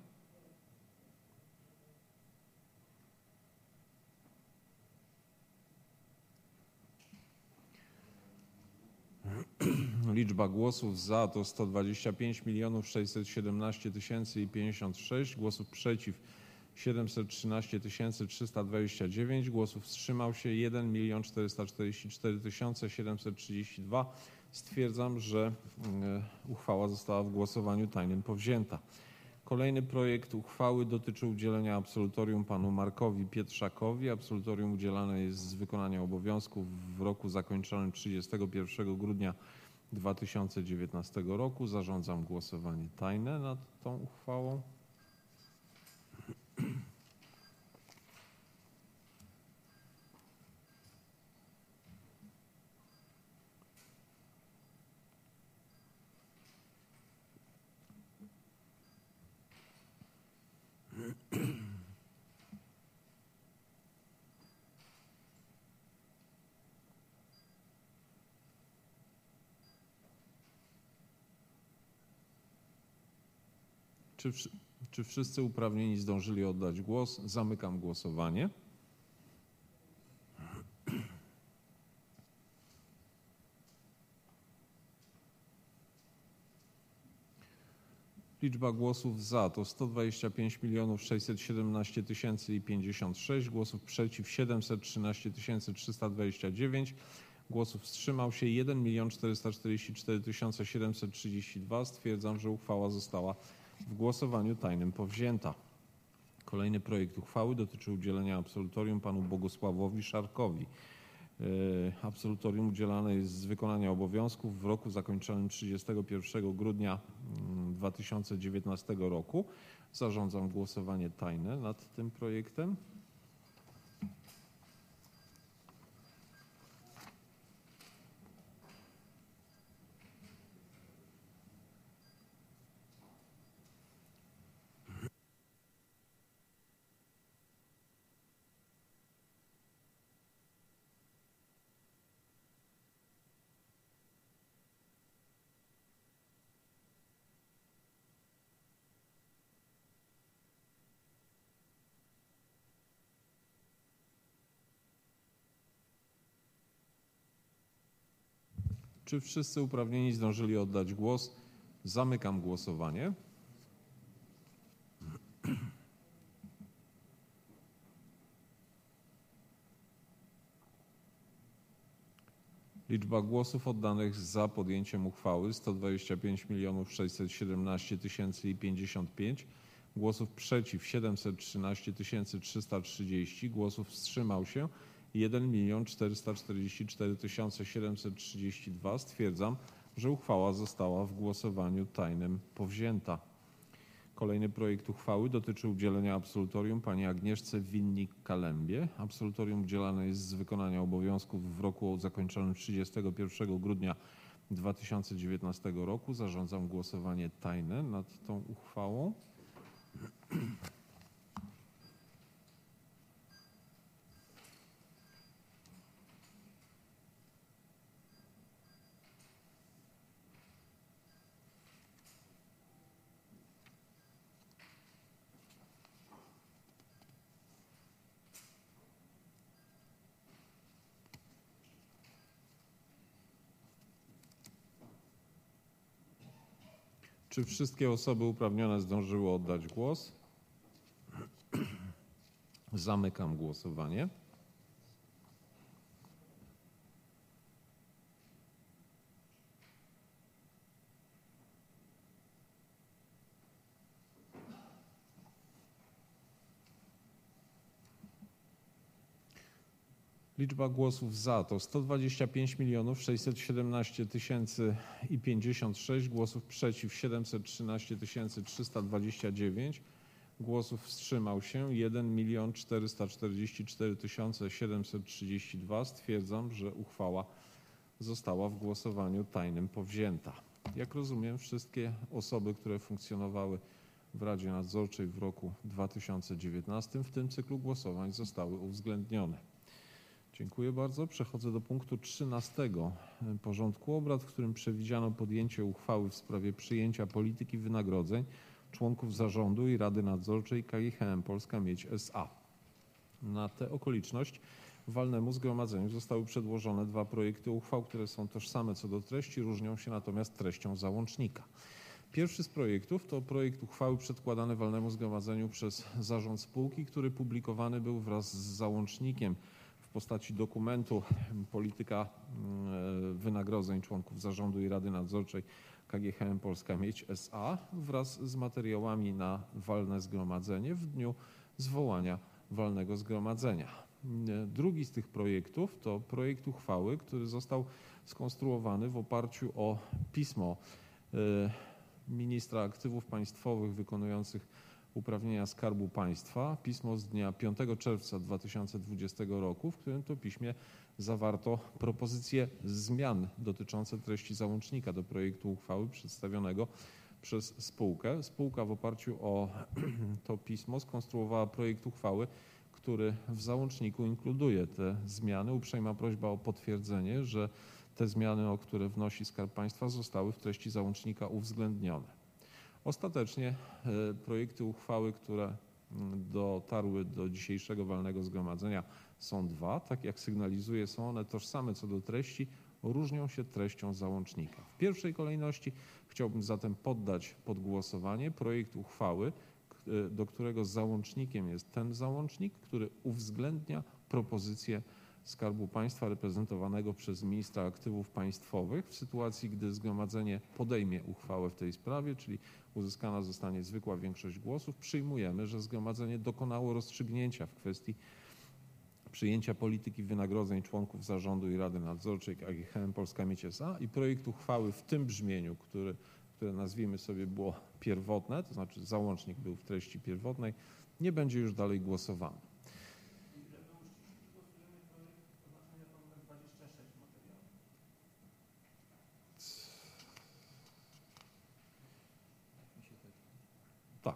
Liczba głosów za to 125 617 056, głosów przeciw 713 329, głosów wstrzymał się 1 444 732. Stwierdzam, że uchwała została w głosowaniu tajnym powzięta. Kolejny projekt uchwały dotyczy udzielenia absolutorium panu Markowi Pietrzakowi. Absolutorium udzielane jest z wykonania obowiązków w roku zakończonym 31 grudnia 2019 roku. Zarządzam głosowanie tajne nad tą uchwałą. Czy wszyscy uprawnieni zdążyli oddać głos? Zamykam głosowanie. Liczba głosów za to 125 617 056, głosów przeciw 713 329, głosów wstrzymał się 1 444 732. Stwierdzam, że uchwała została w głosowaniu tajnym powzięta. Kolejny projekt uchwały dotyczy udzielenia absolutorium panu Bogusławowi Szarkowi. Absolutorium udzielane jest z wykonania obowiązków w roku zakończonym 31 grudnia 2019 roku. Zarządzam głosowanie tajne nad tym projektem. Czy wszyscy uprawnieni zdążyli oddać głos? Zamykam głosowanie. Liczba głosów oddanych za podjęciem uchwały 125 617 055, głosów przeciw 713 330, głosów wstrzymał się 1 444 732. Stwierdzam, że uchwała została w głosowaniu tajnym powzięta. Kolejny projekt uchwały dotyczy udzielenia absolutorium pani Agnieszce Winnik-Kalembie. Absolutorium udzielane jest z wykonania obowiązków w roku zakończonym 31 grudnia 2019 roku. Zarządzam głosowanie tajne nad tą uchwałą. Czy wszystkie osoby uprawnione zdążyły oddać głos? Zamykam głosowanie. Liczba głosów za to 125 617 056, głosów przeciw 713 329, głosów wstrzymał się 1 444 732. Stwierdzam, że uchwała została w głosowaniu tajnym powzięta. Jak rozumiem, wszystkie osoby, które funkcjonowały w Radzie Nadzorczej w roku 2019 w tym cyklu głosowań zostały uwzględnione. Dziękuję bardzo. Przechodzę do punktu 13 porządku obrad, w którym przewidziano podjęcie uchwały w sprawie przyjęcia polityki wynagrodzeń członków zarządu i Rady Nadzorczej KGHM Polska Miedź S.A. Na tę okoliczność walnemu zgromadzeniu zostały przedłożone dwa projekty uchwał, które są tożsame co do treści, różnią się natomiast treścią załącznika. Pierwszy z projektów to projekt uchwały przedkładany walnemu zgromadzeniu przez zarząd spółki, który publikowany był wraz z załącznikiem w postaci dokumentu polityka wynagrodzeń członków zarządu i Rady Nadzorczej KGHM Polska Miedź S.A. wraz z materiałami na walne zgromadzenie w dniu zwołania walnego zgromadzenia. Drugi z tych projektów to projekt uchwały, który został skonstruowany w oparciu o pismo ministra aktywów państwowych wykonujących uprawnienia Skarbu Państwa, pismo z dnia 5 czerwca 2020 roku, w którym to piśmie zawarto propozycje zmian dotyczące treści załącznika do projektu uchwały przedstawionego przez spółkę. Spółka w oparciu o to pismo skonstruowała projekt uchwały, który w załączniku inkluduje te zmiany. Uprzejma prośba o potwierdzenie, że te zmiany, o które wnosi Skarb Państwa, zostały w treści załącznika uwzględnione. Ostatecznie projekty uchwały, które dotarły do dzisiejszego walnego zgromadzenia, są dwa. Tak jak sygnalizuję, są one tożsame co do treści, różnią się treścią załącznika. W pierwszej kolejności chciałbym zatem poddać pod głosowanie projekt uchwały, do którego załącznikiem jest ten załącznik, który uwzględnia propozycję Skarbu Państwa reprezentowanego przez ministra aktywów państwowych w sytuacji, gdy zgromadzenie podejmie uchwałę w tej sprawie, czyli uzyskana zostanie zwykła większość głosów. Przyjmujemy, że zgromadzenie dokonało rozstrzygnięcia w kwestii przyjęcia polityki wynagrodzeń członków zarządu i Rady Nadzorczej KGHM Polska Miedź S.A. i projekt uchwały w tym brzmieniu, które nazwijmy sobie było pierwotne, to znaczy załącznik był w treści pierwotnej, nie będzie już dalej głosowany. Tak.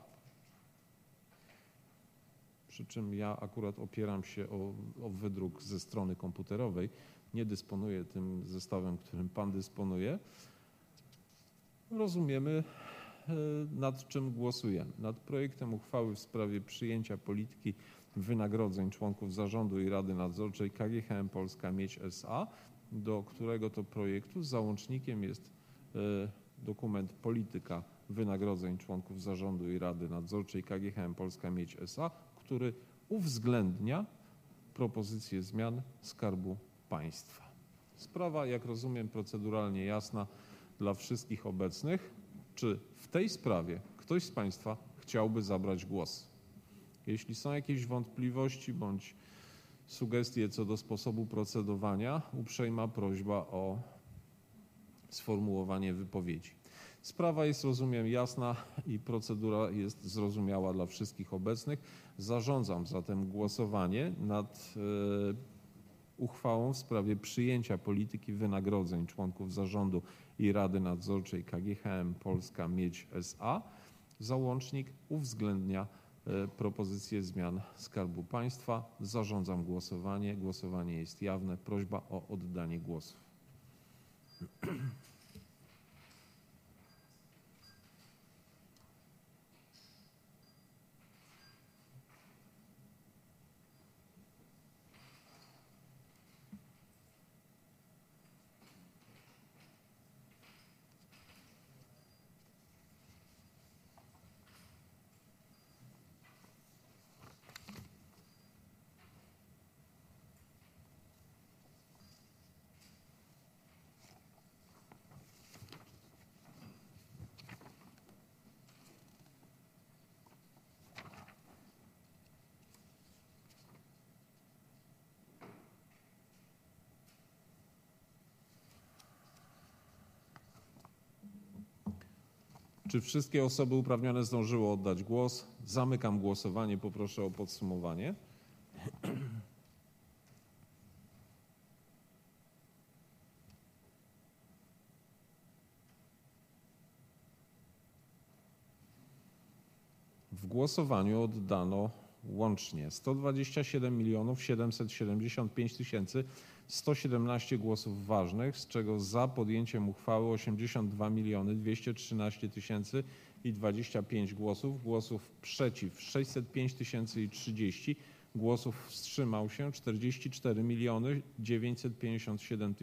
Przy czym ja akurat opieram się o wydruk ze strony komputerowej. Nie dysponuję tym zestawem, którym Pan dysponuje. Rozumiemy, nad czym głosujemy. Nad projektem uchwały w sprawie przyjęcia polityki wynagrodzeń członków zarządu i Rady Nadzorczej KGHM Polska Miedź S.A., do którego to projektu załącznikiem jest dokument Polityka wynagrodzeń członków zarządu i Rady Nadzorczej KGHM Polska Miedź S.A., który uwzględnia propozycje zmian Skarbu Państwa. Sprawa, jak rozumiem, proceduralnie jasna dla wszystkich obecnych. Czy w tej sprawie ktoś z Państwa chciałby zabrać głos? Jeśli są jakieś wątpliwości bądź sugestie co do sposobu procedowania, uprzejma prośba o sformułowanie wypowiedzi. Sprawa jest, rozumiem, jasna i procedura jest zrozumiała dla wszystkich obecnych. Zarządzam zatem głosowanie nad uchwałą w sprawie przyjęcia polityki wynagrodzeń członków zarządu i Rady Nadzorczej KGHM Polska Miedź S.A. Załącznik uwzględnia propozycje zmian Skarbu Państwa. Zarządzam głosowanie. Głosowanie jest jawne. Prośba o oddanie głosu. Czy wszystkie osoby uprawnione zdążyły oddać głos? Zamykam głosowanie. Poproszę o podsumowanie. W głosowaniu oddano łącznie 127 775 117 głosów ważnych, z czego za podjęciem uchwały 82 213 025 głosów, głosów przeciw 605 030, głosów wstrzymał się 44 957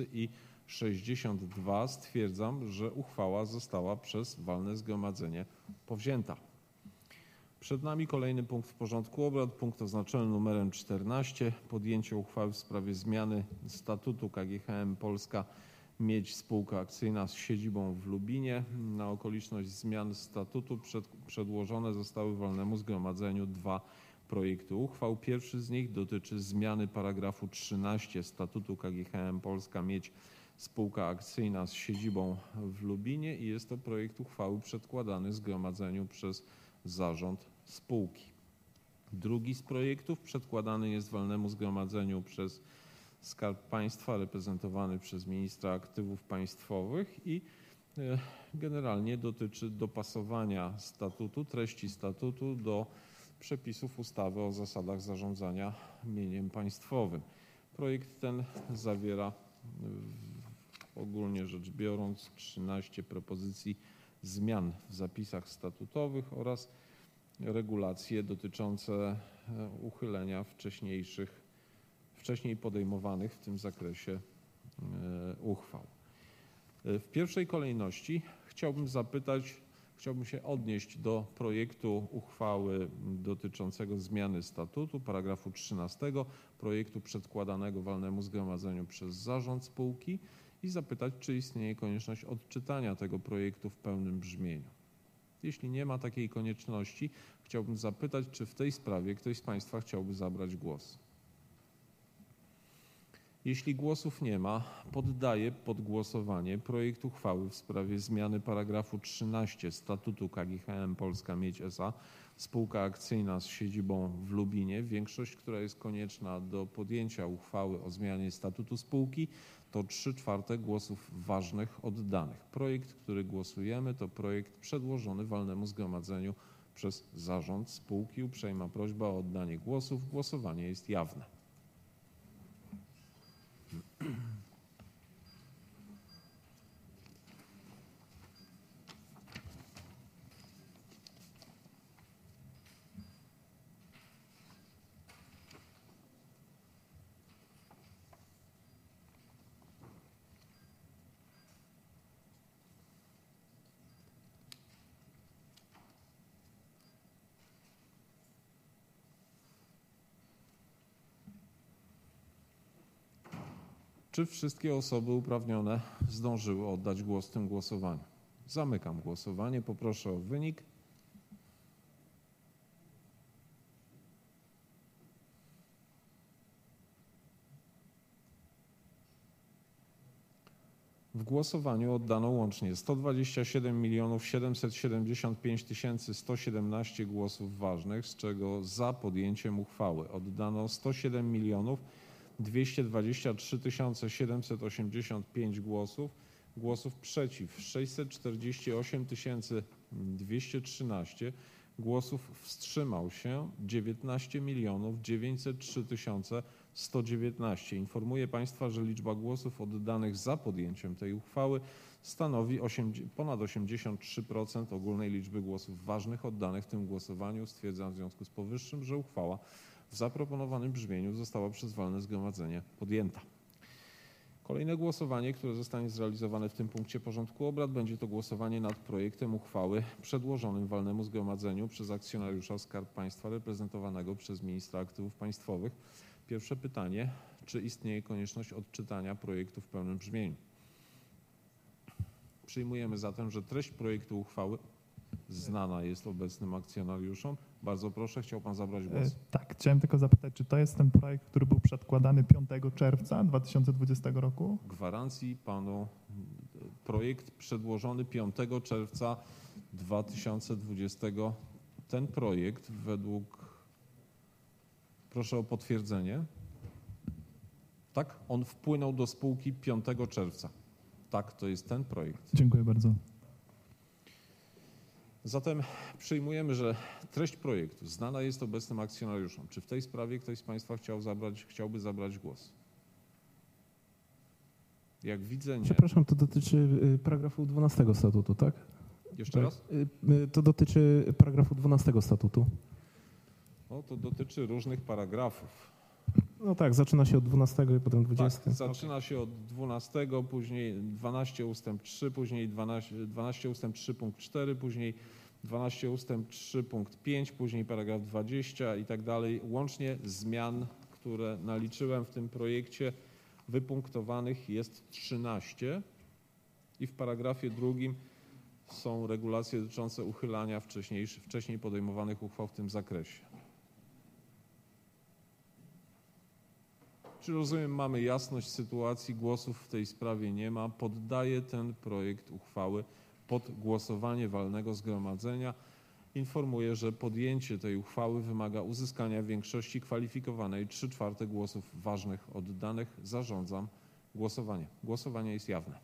062. Stwierdzam, że uchwała została przez walne zgromadzenie powzięta. Przed nami kolejny punkt w porządku obrad, punkt oznaczony numerem 14. Podjęcie uchwały w sprawie zmiany statutu KGHM Polska Miedź spółka akcyjna z siedzibą w Lubinie. Na okoliczność zmian statutu przedłożone zostały walnemu zgromadzeniu 2 projekty uchwał. Pierwszy z nich dotyczy zmiany paragrafu 13 statutu KGHM Polska Miedź spółka akcyjna z siedzibą w Lubinie i jest to projekt uchwały przedkładany zgromadzeniu przez zarząd spółki. Drugi z projektów przedkładany jest walnemu zgromadzeniu przez Skarb Państwa reprezentowany przez ministra aktywów państwowych i generalnie dotyczy dopasowania statutu, treści statutu do przepisów ustawy o zasadach zarządzania mieniem państwowym. Projekt ten zawiera ogólnie rzecz biorąc 13 propozycji zmian w zapisach statutowych oraz regulacje dotyczące uchylenia wcześniej podejmowanych w tym zakresie uchwał. W pierwszej kolejności chciałbym się odnieść do projektu uchwały dotyczącego zmiany statutu, paragrafu 13, projektu przedkładanego walnemu zgromadzeniu przez zarząd spółki i zapytać, czy istnieje konieczność odczytania tego projektu w pełnym brzmieniu. Jeśli nie ma takiej konieczności, chciałbym zapytać, czy w tej sprawie ktoś z Państwa chciałby zabrać głos. Jeśli głosów nie ma, poddaję pod głosowanie projekt uchwały w sprawie zmiany paragrafu 13 statutu KGHM Polska Miedź S.A. spółka akcyjna z siedzibą w Lubinie. Większość, która jest konieczna do podjęcia uchwały o zmianie statutu spółki, to 3/4 głosów ważnych oddanych. Projekt, który głosujemy, to projekt przedłożony walnemu zgromadzeniu przez zarząd spółki. Uprzejma prośba o oddanie głosów. Głosowanie jest jawne. Czy wszystkie osoby uprawnione zdążyły oddać głos w tym głosowaniu? Zamykam głosowanie. Poproszę o wynik. W głosowaniu oddano łącznie 127 775 117 głosów ważnych, z czego za podjęciem uchwały oddano 107 223 785 głosów przeciw 648 213, głosów wstrzymał się 19 903 119. Informuję Państwa, że liczba głosów oddanych za podjęciem tej uchwały stanowi ponad 83% ogólnej liczby głosów ważnych oddanych w tym głosowaniu. Stwierdzam w związku z powyższym, że uchwała w zaproponowanym brzmieniu została przez walne zgromadzenie podjęta. Kolejne głosowanie, które zostanie zrealizowane w tym punkcie porządku obrad, będzie to głosowanie nad projektem uchwały przedłożonym walnemu zgromadzeniu przez akcjonariusza Skarb Państwa reprezentowanego przez ministra aktywów państwowych. Pierwsze pytanie, czy istnieje konieczność odczytania projektu w pełnym brzmieniu? Przyjmujemy zatem, że treść projektu uchwały znana jest obecnym akcjonariuszom. Bardzo proszę, chciał Pan zabrać głos. Tak, chciałem tylko zapytać, czy to jest ten projekt, który był przedkładany 5 czerwca 2020 roku? Gwarancji Panu projekt przedłożony 5 czerwca 2020. Ten projekt według... Proszę o potwierdzenie. Tak? On wpłynął do spółki 5 czerwca. Tak, to jest ten projekt. Dziękuję bardzo. Zatem przyjmujemy, że treść projektu znana jest obecnym akcjonariuszom. Czy w tej sprawie ktoś z Państwa chciałby zabrać głos? Jak widzę, nie. Przepraszam, to dotyczy paragrafu 12 statutu, tak? Jeszcze raz? To dotyczy paragrafu 12 statutu. No, to dotyczy różnych paragrafów. No tak, zaczyna się od 12 i potem 20. Tak, zaczyna się od 12, później 12 ustęp 3, później 12 ustęp 3 punkt 4, później 12 ustęp 3 punkt 5, później paragraf 20 i tak dalej. Łącznie zmian, które naliczyłem w tym projekcie, wypunktowanych jest 13 i w paragrafie 2 są regulacje dotyczące uchylania wcześniej podejmowanych uchwał w tym zakresie. Czy rozumiem, mamy jasność sytuacji, głosów w tej sprawie nie ma. Poddaję ten projekt uchwały pod głosowanie walnego zgromadzenia. Informuję, że podjęcie tej uchwały wymaga uzyskania większości kwalifikowanej 3/4 głosów ważnych oddanych. Zarządzam głosowanie. Głosowanie jest jawne.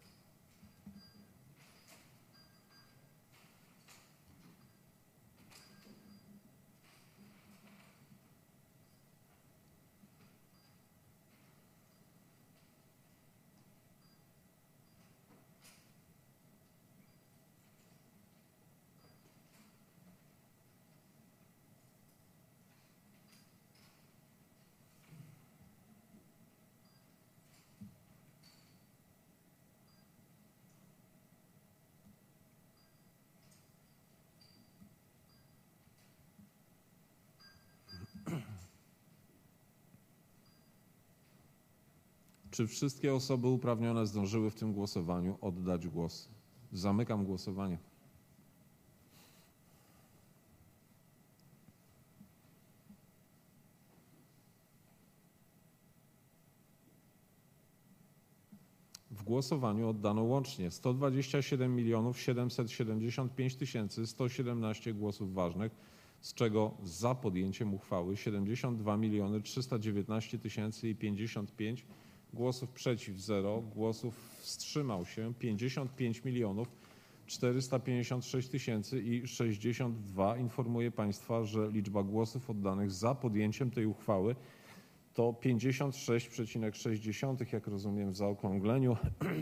Czy wszystkie osoby uprawnione zdążyły w tym głosowaniu oddać głos? Zamykam głosowanie. W głosowaniu oddano łącznie 127 775 117 głosów ważnych, z czego za podjęciem uchwały 72 319 055, głosów przeciw 0, głosów wstrzymał się 55 456 062. Informuję Państwa, że liczba głosów oddanych za podjęciem tej uchwały to 56,6, jak rozumiem w zaokrągleniu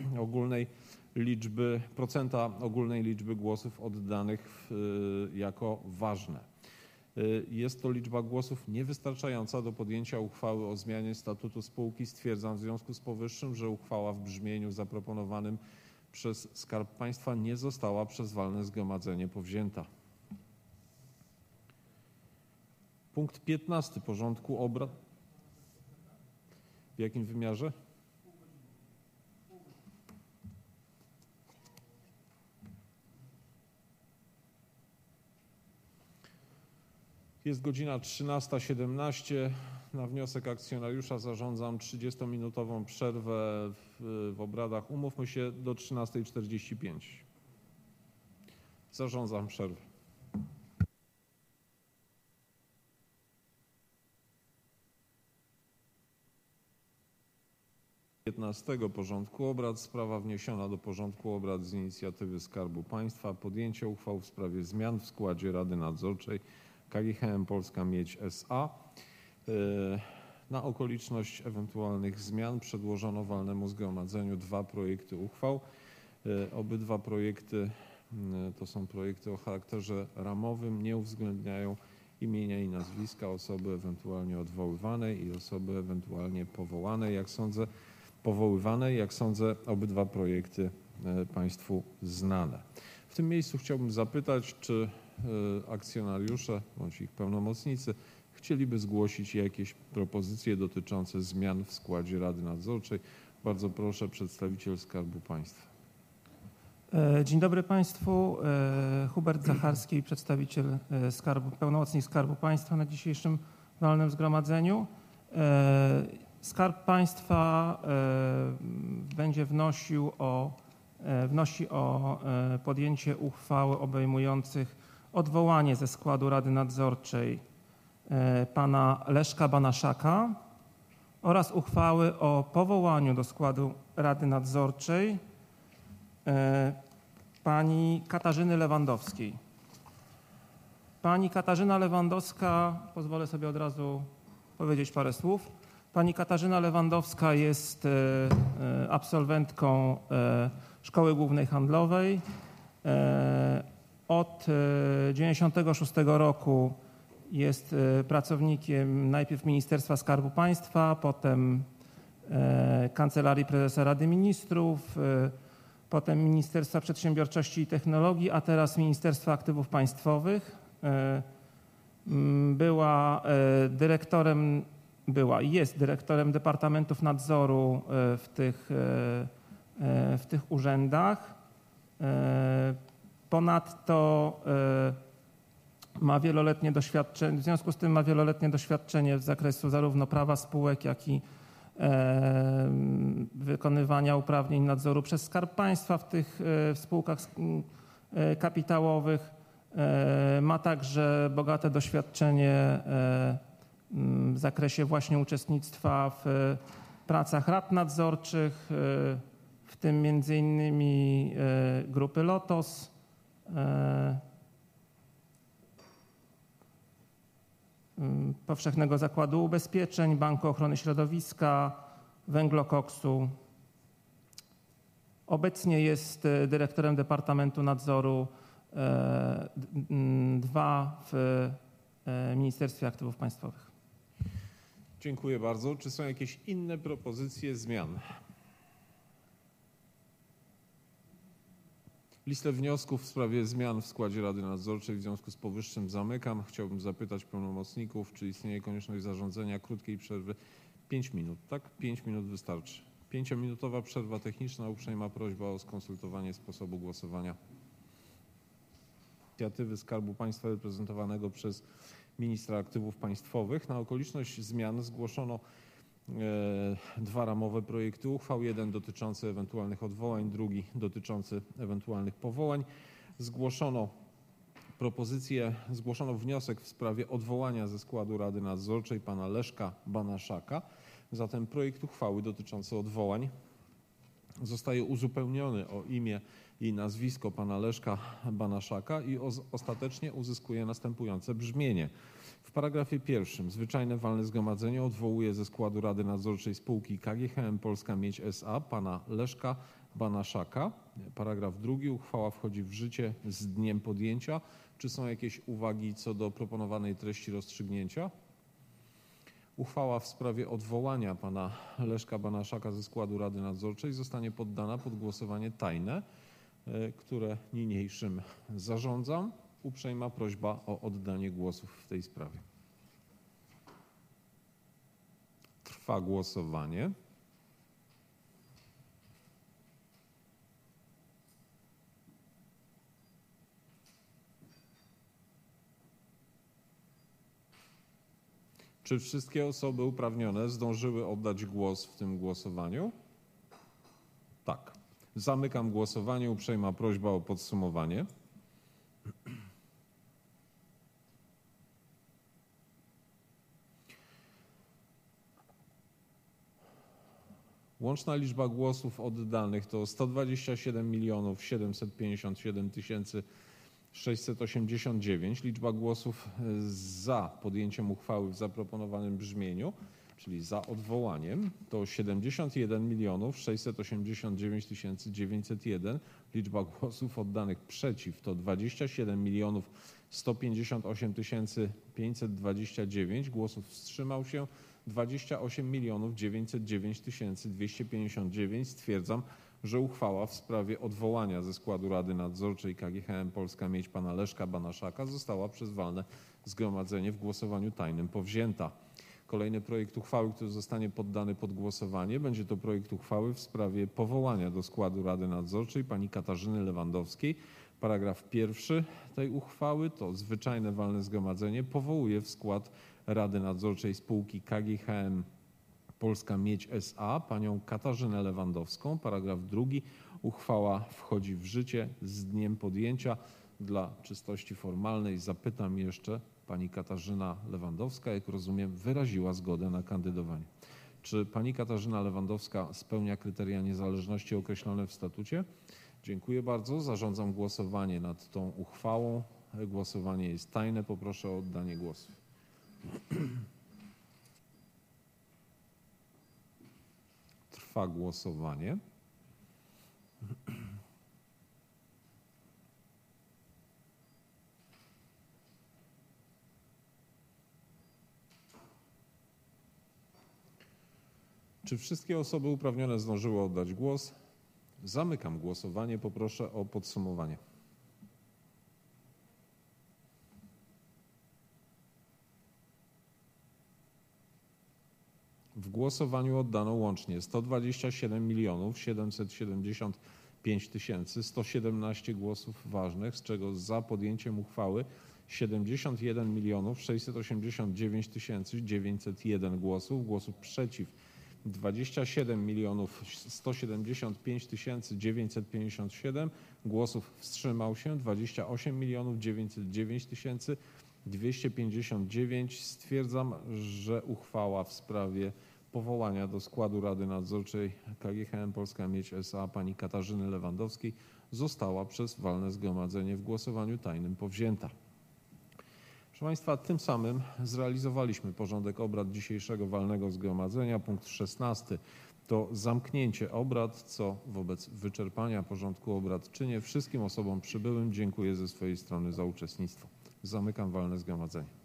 procenta ogólnej liczby głosów oddanych jako ważne. Jest to liczba głosów niewystarczająca do podjęcia uchwały o zmianie statutu spółki. Stwierdzam w związku z powyższym, że uchwała w brzmieniu zaproponowanym przez Skarb Państwa nie została przez walne zgromadzenie powzięta. Punkt 15 porządku obrad. W jakim wymiarze? Jest godzina 13:17. Na wniosek akcjonariusza zarządzam 30-minutową przerwę w obradach. Umówmy się do 13:45. Zarządzam przerwę. 15 porządku obrad. Sprawa wniesiona do porządku obrad z inicjatywy Skarbu Państwa. Podjęcie uchwał w sprawie zmian w składzie Rady Nadzorczej KGHM Polska Miedź S.A. Na okoliczność ewentualnych zmian przedłożono walnemu zgromadzeniu 2 projekty uchwał. Obydwa projekty to są projekty o charakterze ramowym, nie uwzględniają imienia i nazwiska osoby ewentualnie odwoływanej i osoby ewentualnie powołanej. Jak sądzę, obydwa projekty Państwu znane. W tym miejscu chciałbym zapytać, czy akcjonariusze bądź ich pełnomocnicy chcieliby zgłosić jakieś propozycje dotyczące zmian w składzie Rady Nadzorczej. Bardzo proszę, przedstawiciel Skarbu Państwa. Dzień dobry Państwu. Hubert Zacharski, przedstawiciel pełnomocnik Skarbu Państwa na dzisiejszym walnym zgromadzeniu. Skarb Państwa będzie wnosi o podjęcie uchwały obejmujących odwołanie ze składu Rady Nadzorczej pana Leszka Banaszaka oraz uchwały o powołaniu do składu Rady Nadzorczej pani Katarzyny Lewandowskiej. Pani Katarzyna Lewandowska, pozwolę sobie od razu powiedzieć parę słów. Pani Katarzyna Lewandowska jest absolwentką Szkoły Głównej Handlowej. Od 1996 roku jest pracownikiem najpierw Ministerstwa Skarbu Państwa, potem Kancelarii Prezesa Rady Ministrów, potem Ministerstwa Przedsiębiorczości i Technologii, a teraz Ministerstwa Aktywów Państwowych. Była dyrektorem była i jest dyrektorem departamentów nadzoru w tych urzędach. Ponadto ma wieloletnie doświadczenie, w związku z tym ma wieloletnie doświadczenie z zakresu zarówno prawa spółek, jak i wykonywania uprawnień nadzoru przez Skarb Państwa w tych spółkach kapitałowych. Ma także bogate doświadczenie w zakresie właśnie uczestnictwa w pracach rad nadzorczych, w tym między innymi grupy Lotos, Powszechnego Zakładu Ubezpieczeń, Banku Ochrony Środowiska, Węglokoksu. Obecnie jest dyrektorem Departamentu Nadzoru 2 w Ministerstwie Aktywów Państwowych. Dziękuję bardzo. Czy są jakieś inne propozycje zmian? Listę wniosków w sprawie zmian w składzie Rady Nadzorczej w związku z powyższym zamykam. Chciałbym zapytać pełnomocników, czy istnieje konieczność zarządzenia krótkiej przerwy. 5 minut, tak? 5 minut wystarczy. 5-minutowa przerwa techniczna. Uprzejma prośba o skonsultowanie sposobu głosowania. Inicjatywy Skarbu Państwa reprezentowanego przez ministra aktywów państwowych. Na okoliczność zmian zgłoszono 2 ramowe projekty uchwał. Jeden dotyczący ewentualnych odwołań, drugi dotyczący ewentualnych powołań. Zgłoszono wniosek w sprawie odwołania ze składu Rady Nadzorczej pana Leszka Banaszaka. Zatem projekt uchwały dotyczący odwołań zostaje uzupełniony o imię i nazwisko pana Leszka Banaszaka i ostatecznie uzyskuje następujące brzmienie. W paragrafie 1 zwyczajne walne zgromadzenie odwołuje ze składu Rady Nadzorczej spółki KGHM Polska Miedź S.A. pana Leszka Banaszaka. Paragraf 2. Uchwała wchodzi w życie z dniem podjęcia. Czy są jakieś uwagi co do proponowanej treści rozstrzygnięcia? Uchwała w sprawie odwołania pana Leszka Banaszaka ze składu Rady Nadzorczej zostanie poddana pod głosowanie tajne, które niniejszym zarządzam. Uprzejma prośba o oddanie głosów w tej sprawie. Trwa głosowanie. Czy wszystkie osoby uprawnione zdążyły oddać głos w tym głosowaniu? Tak. Zamykam głosowanie. Uprzejma prośba o podsumowanie. Łączna liczba głosów oddanych to 127 757 689. Liczba głosów za podjęciem uchwały w zaproponowanym brzmieniu, czyli za odwołaniem, to 71 689 901. Liczba głosów oddanych przeciw to 27 158 529. Głosów wstrzymał się 28 909 259. Stwierdzam, że uchwała w sprawie odwołania ze składu Rady Nadzorczej KGHM Polska Miedź pana Leszka Banaszaka została przez walne zgromadzenie w głosowaniu tajnym powzięta. Kolejny projekt uchwały, który zostanie poddany pod głosowanie, będzie to projekt uchwały w sprawie powołania do składu Rady Nadzorczej pani Katarzyny Lewandowskiej. Paragraf 1 tej uchwały to zwyczajne walne zgromadzenie powołuje w skład Rady Nadzorczej spółki KGHM Polska Miedź S.A. panią Katarzynę Lewandowską. Paragraf 2. Uchwała wchodzi w życie z dniem podjęcia. Dla czystości formalnej zapytam jeszcze, pani Katarzyna Lewandowska, jak rozumiem, wyraziła zgodę na kandydowanie. Czy pani Katarzyna Lewandowska spełnia kryteria niezależności określone w statucie? Dziękuję bardzo. Zarządzam głosowanie nad tą uchwałą. Głosowanie jest tajne. Poproszę o oddanie głosu. Trwa głosowanie. Czy wszystkie osoby uprawnione zdążyły oddać głos? Zamykam głosowanie. Poproszę o podsumowanie. W głosowaniu oddano łącznie 127 775 117 głosów ważnych, z czego za podjęciem uchwały 71 689 901 głosów przeciw 27 175 957, głosów wstrzymał się 28 909 259. Stwierdzam, że uchwała w sprawie powołania do składu Rady Nadzorczej KGHM Polska Miedź S.A. pani Katarzyny Lewandowskiej została przez walne zgromadzenie w głosowaniu tajnym powzięta. Proszę Państwa, tym samym zrealizowaliśmy porządek obrad dzisiejszego walnego zgromadzenia. Punkt 16 to zamknięcie obrad, co wobec wyczerpania porządku obrad czynię. Wszystkim osobom przybyłym dziękuję ze swojej strony za uczestnictwo. Zamykam walne zgromadzenie.